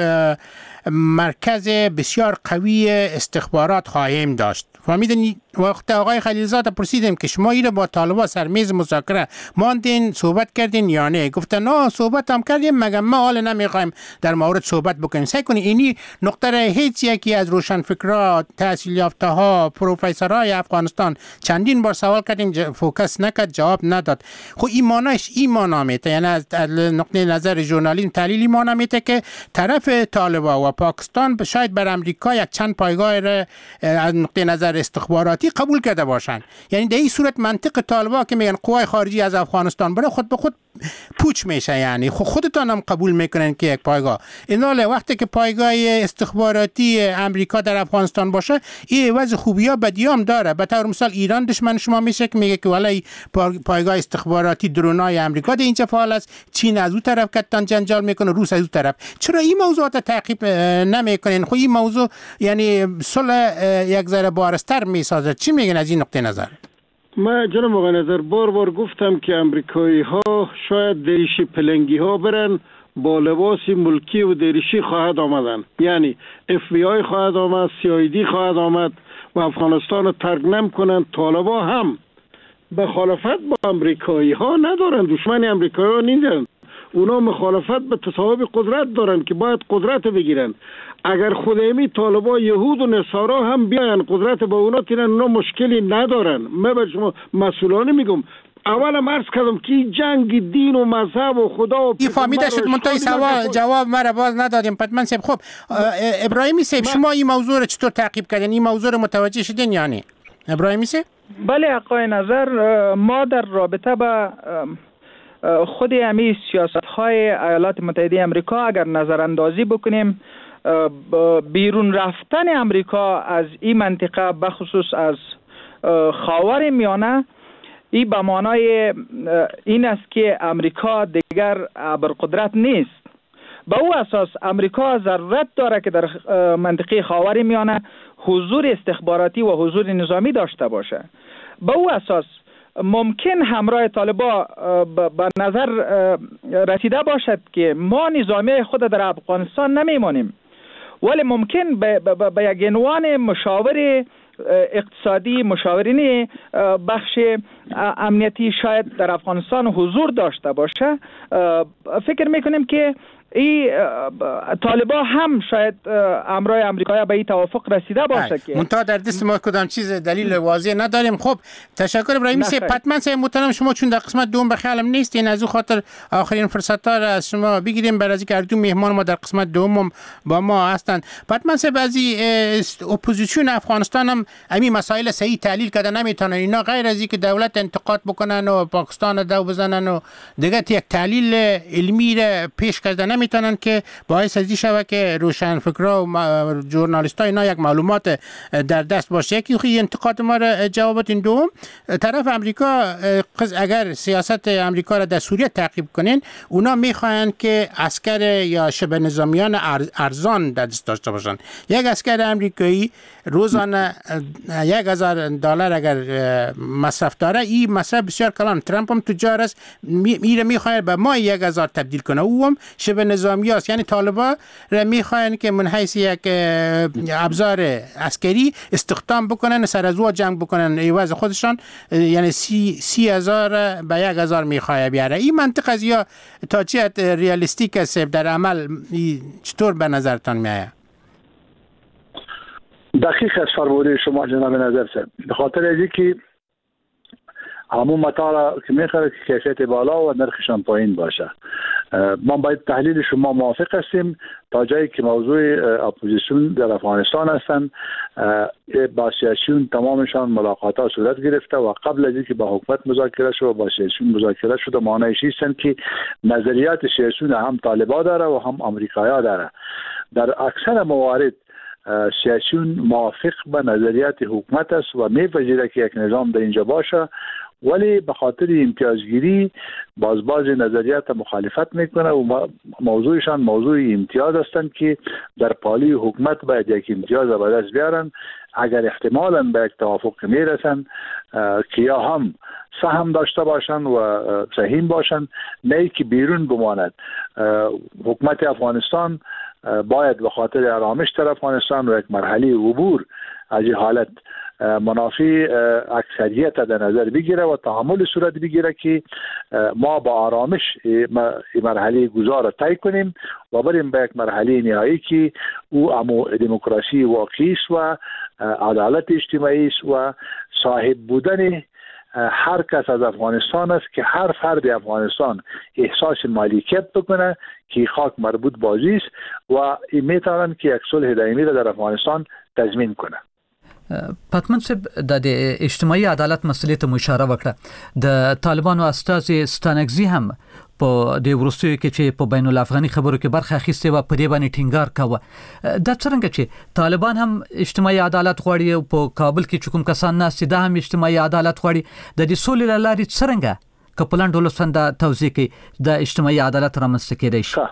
Speaker 8: مرکز بسیار قوی استخبارات خواهیم داشت. فهمیدین؟ وقت آقای خلیزاد پرسیدیم که شما ایره با طالبان سر میز مذاکره ماندین، صحبت کردین یا نه؟ گفتن نه صحبت هم کردیم، مگر ما حال نمیخوایم در مورد صحبت بکنیم. سعی کنید اینی نقطه هیچ یکی از روشنفکرها، تحصیل یافته ها، پروفسورهای افغانستان چندین بار سوال کردیم، فوکس نکرد، جواب نداد. خب این معناش این معنا میته، یعنی از نقطه نظر ژورنالیسم تحلیلی معنا میته که طرف طالبان و پاکستان شاید بر امریکا یک چند پایگاه را از نقطه نظر استخباراتی قبول کرده باشند. یعنی در این صورت منطق طالبان که میگن قوای خارجی از افغانستان بره خود به خود پوچ میشه، یعنی خود خودتان هم قبول میکنن که یک پایگاه ایناله وقتی که پایگاه استخباراتی امریکا در افغانستان باشه، این وضع خوبیا بدیام داره. به طور مثال ایران دشمن شما میشه که میگه که ولی پایگاه استخباراتی درونای امریکا در اینجا فعال است، چین از اون طرف کتان جنجال میکنه، روس از اون طرف. چرا این موضوعات تعقیب نمیکنین؟ خب این موضوع یعنی صلح یک ذره بارستر میسازه. چی میگن از این نقطه نظر؟
Speaker 17: من جناب آقای نظر بار بار گفتم که امریکایی ها شاید دریشی پلنگی ها برن، با لباس ملکی و دریشی خواهد آمدن، یعنی اف بی آی خواهد آمد، سی آی دی خواهد آمد و افغانستان رو ترک نمی‌کنن. طالبان هم مخالفت با امریکایی ها ندارن، دشمن امریکایی ها نیستن. اونا مخالفت به تصاحب قدرت دارن که باید قدرت بگیرن. اگر خودمی طالبا یهود و نصارا هم بیاین قدرت به اونا تینن، اونا مشکلی ندارن. من به شما مسئولانه میگم، اولم عرض کردم که جنگ دین و مذهب و خدا و
Speaker 8: این فهمیده شد، منتهای سوال جواب مرا باز ندادیم پتمن صاحب. خب ابراهیمی صاحب شما این موضوع رو چطور تعقیب کردین؟ این موضوع رو متوجه شدین یا نه ابراهیمی صاحب؟
Speaker 21: بله آقای نظر، ما در رابطه با خود امی سیاست های ایالات متحده امریکا اگر نظر اندازی بکنیم، بیرون رفتن امریکا از این منطقه بخصوص از خاور میانه، این به معنای این است که امریکا دیگر ابرقدرت نیست. به او اساس امریکا ضرورت داره که در منطقه خاور میانه حضور استخباراتی و حضور نظامی داشته باشه. به او اساس ممکن همراه طالبا به نظر رسیده باشد که ما نظامی خود در افغانستان نمیمانیم، ولی ممکن به یک عنوان مشاور اقتصادی، مشاورین بخش امنیتی شاید در افغانستان حضور داشته باشه. فکر میکنیم که ای طالبا هم شاید امرای امریکایی به این توافق رسیده باشه که
Speaker 8: منتها در دست ما کدام چیز دلیل واضح نداریم. خب تشکر ابراهیمی صاحب. پتمن صاحب محترم، شما چون در قسمت دوم به خیالم نیستین، از او خاطر آخرین فرصت ها را از شما بگیریم برای اینکه هر دو مهمان ما در قسمت دوم با ما هستند. پتمن صاحب، از اپوزیسیون افغانستان هم همین مسائل صحیح تحلیل کردن نمیتونن. اینا غیر از اینکه دولت انتقاد بکنن و پاکستان دو بزنن و دیگه یک تحلیل علمی را پیش کردن میتونن که باعث ازی شود که روشنفکرا و ژورنالیست‌ها اینا یک معلومات در دست باشه. یکی خیلی انتقاد ما را جوابت. این دوم طرف امریکا، اگر سیاست امریکا را در سوریه تعقیب کنین، اونا میخواین که عسکر یا شبه نظامیان ارزان در دست داشته باشن. یک عسکر امریکایی روزانه یک هزار دلار اگر مصرف داره، این مصرف بسیار کلان. ترامپ هم تجار است، میره میخواد به ما یک هزار تبدیل کنه، او هم شبه نظامی است. یعنی طالبان را میخواین که من حیث یک ابزار عسکری استخدام بکنن، سر از او جنگ بکنن ایواز خودشان، یعنی سی, سی هزار به یک هزار میخواه بیاره. این منطق از یا تا چه ریالیستیک است در عمل، چطور به نظرتان میآید؟
Speaker 16: دقیق است فرموده شما جناب نظر صاحب. به خاطر از اینکه همون مطالعه که میخواد که کیفیت بالا و نرخشان پایین باشه، ما باید تحلیل شما موافق هستیم تا جایی که موضوع اپوزیسیون در افغانستان هستند. با سیاسیون تمامشان ملاقاتات صورت گرفته و قبل از اینکه با حکومت مذاکره شد و با سیاسیون مذاکره شده، معنیش است که نظریات سیاسیون هم طالبان داره و هم امریکایی‌ها داره. در اکثر موارد سیاسیون موافق به نظریات حکومت است و میپذیره که یک نظام در اینجا باشه، ولی به خاطر امتیازگیری باز باز نظریات مخالفت میکنه و موضوعشان موضوع امتیاز هستند که در پالی حکومت باید یک امتیاز به دست بیارن. اگر احتمالاً به یک توافق میرسن که یا هم سهم داشته باشن و سهیم باشن، نه که بیرون بماند. حکومت افغانستان باید به خاطر آرامش در افغانستان و یک مرحله عبور از این حالت منافع اکثریت در نظر بگیره و تحمل صورت بگیره که ما با آرامش مرحله گذار را طی کنیم و بریم به یک مرحله نهایی که او امو دموکراسی واقعی است و عدالت اجتماعی است و صاحب بودن هر کس از افغانستان است که هر فرد افغانستان احساس مالکیت بکنه که خاک مربوط بازی است و میتونن که یک صلح دائمی را در افغانستان تضمین کنه.
Speaker 5: پتمن صاحب، د اجتماعي عدالت مسلې ته مو اشاره وکړه. د طالبانو استازي ستانکزي هم په د وروستیو کې چې په بین الافغاني خبرو کې برخه اخیستې و، په دې باندې ټینګار کاوه. دا څرنګه چې طالبان هم اجتماعي عدالت غواړي او په کابل کې چې کوم کسان ناست دا هم اجتماعي عدالت غواړي، د دې سولې له لارې څرنګه که په لنډ ډول څنګه توضیح کوي د اجتماعي عدالت رامنځته کېدای شي؟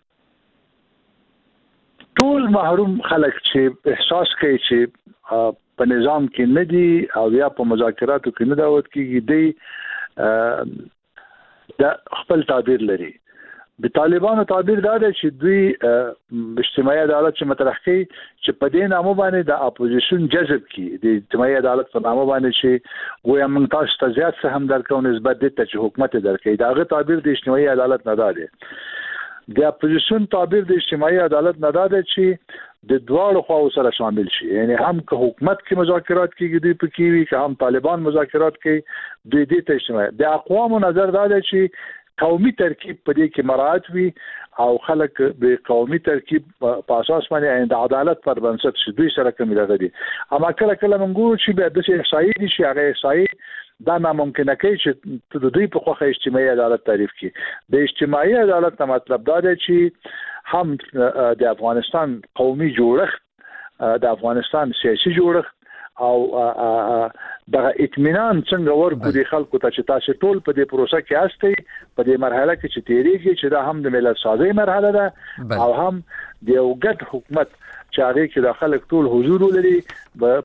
Speaker 16: ټول محروم خلک چې احساس کوي چې په نظام کې نه دي او یا په مذاکراتو کې نه دعوت کیږي، دی د خپل تعبیر لري. د طالبانو تعبیر دا دی چې دوی اجتماعي عدالت چې مطرح کوي چې په دې نامه باندې د اپوزیشن جذب کی د اجتماعي عدالت په نامه باندې چې ګویا موږ تاسو ته زیات څه هم درکو نسبت دې ته چې حکومت درکړي داغه تعبیر د اجتماعي عدالت نه دی د اپوزیشن تعبیر د اجتماعي عدالت نه دی چې د دواړو خواو سره شامل شي یعنی هم که حکومت کې مذاکرات کیږي دوی پکې وي که هم طالبان مذاکرات کوي دوی دې ته اجتماعي د اقوامو نظر دا دی چې قومي ترکیب په دې کې مراعات وي او خلک د قومي ترکیب په اساس باندې د عدالت پر بنسټ شي دوی سره کوم لغدي اما کله کله موږ چې به د احصایي دي شي هغه احصایي دا ناممکنه کوي چې د دوی په خوخه اجتماعي عدالت تعریف کړي د اجتماعي عدالت مطلب دا دی چې هم د افغانستان قومي جوړښت د افغانستان سیاسي جوړښت او د اطمینان څنګه ورکو دي خلکو ته چې تاسو ټول په دې پروسه کې استئ په دې مرحله کې چې تیریږي چې دا هم د ملت سازي مرحله ده او هم د یو ګډ حکومت چې هغه کې د خلک ټول حضور لري په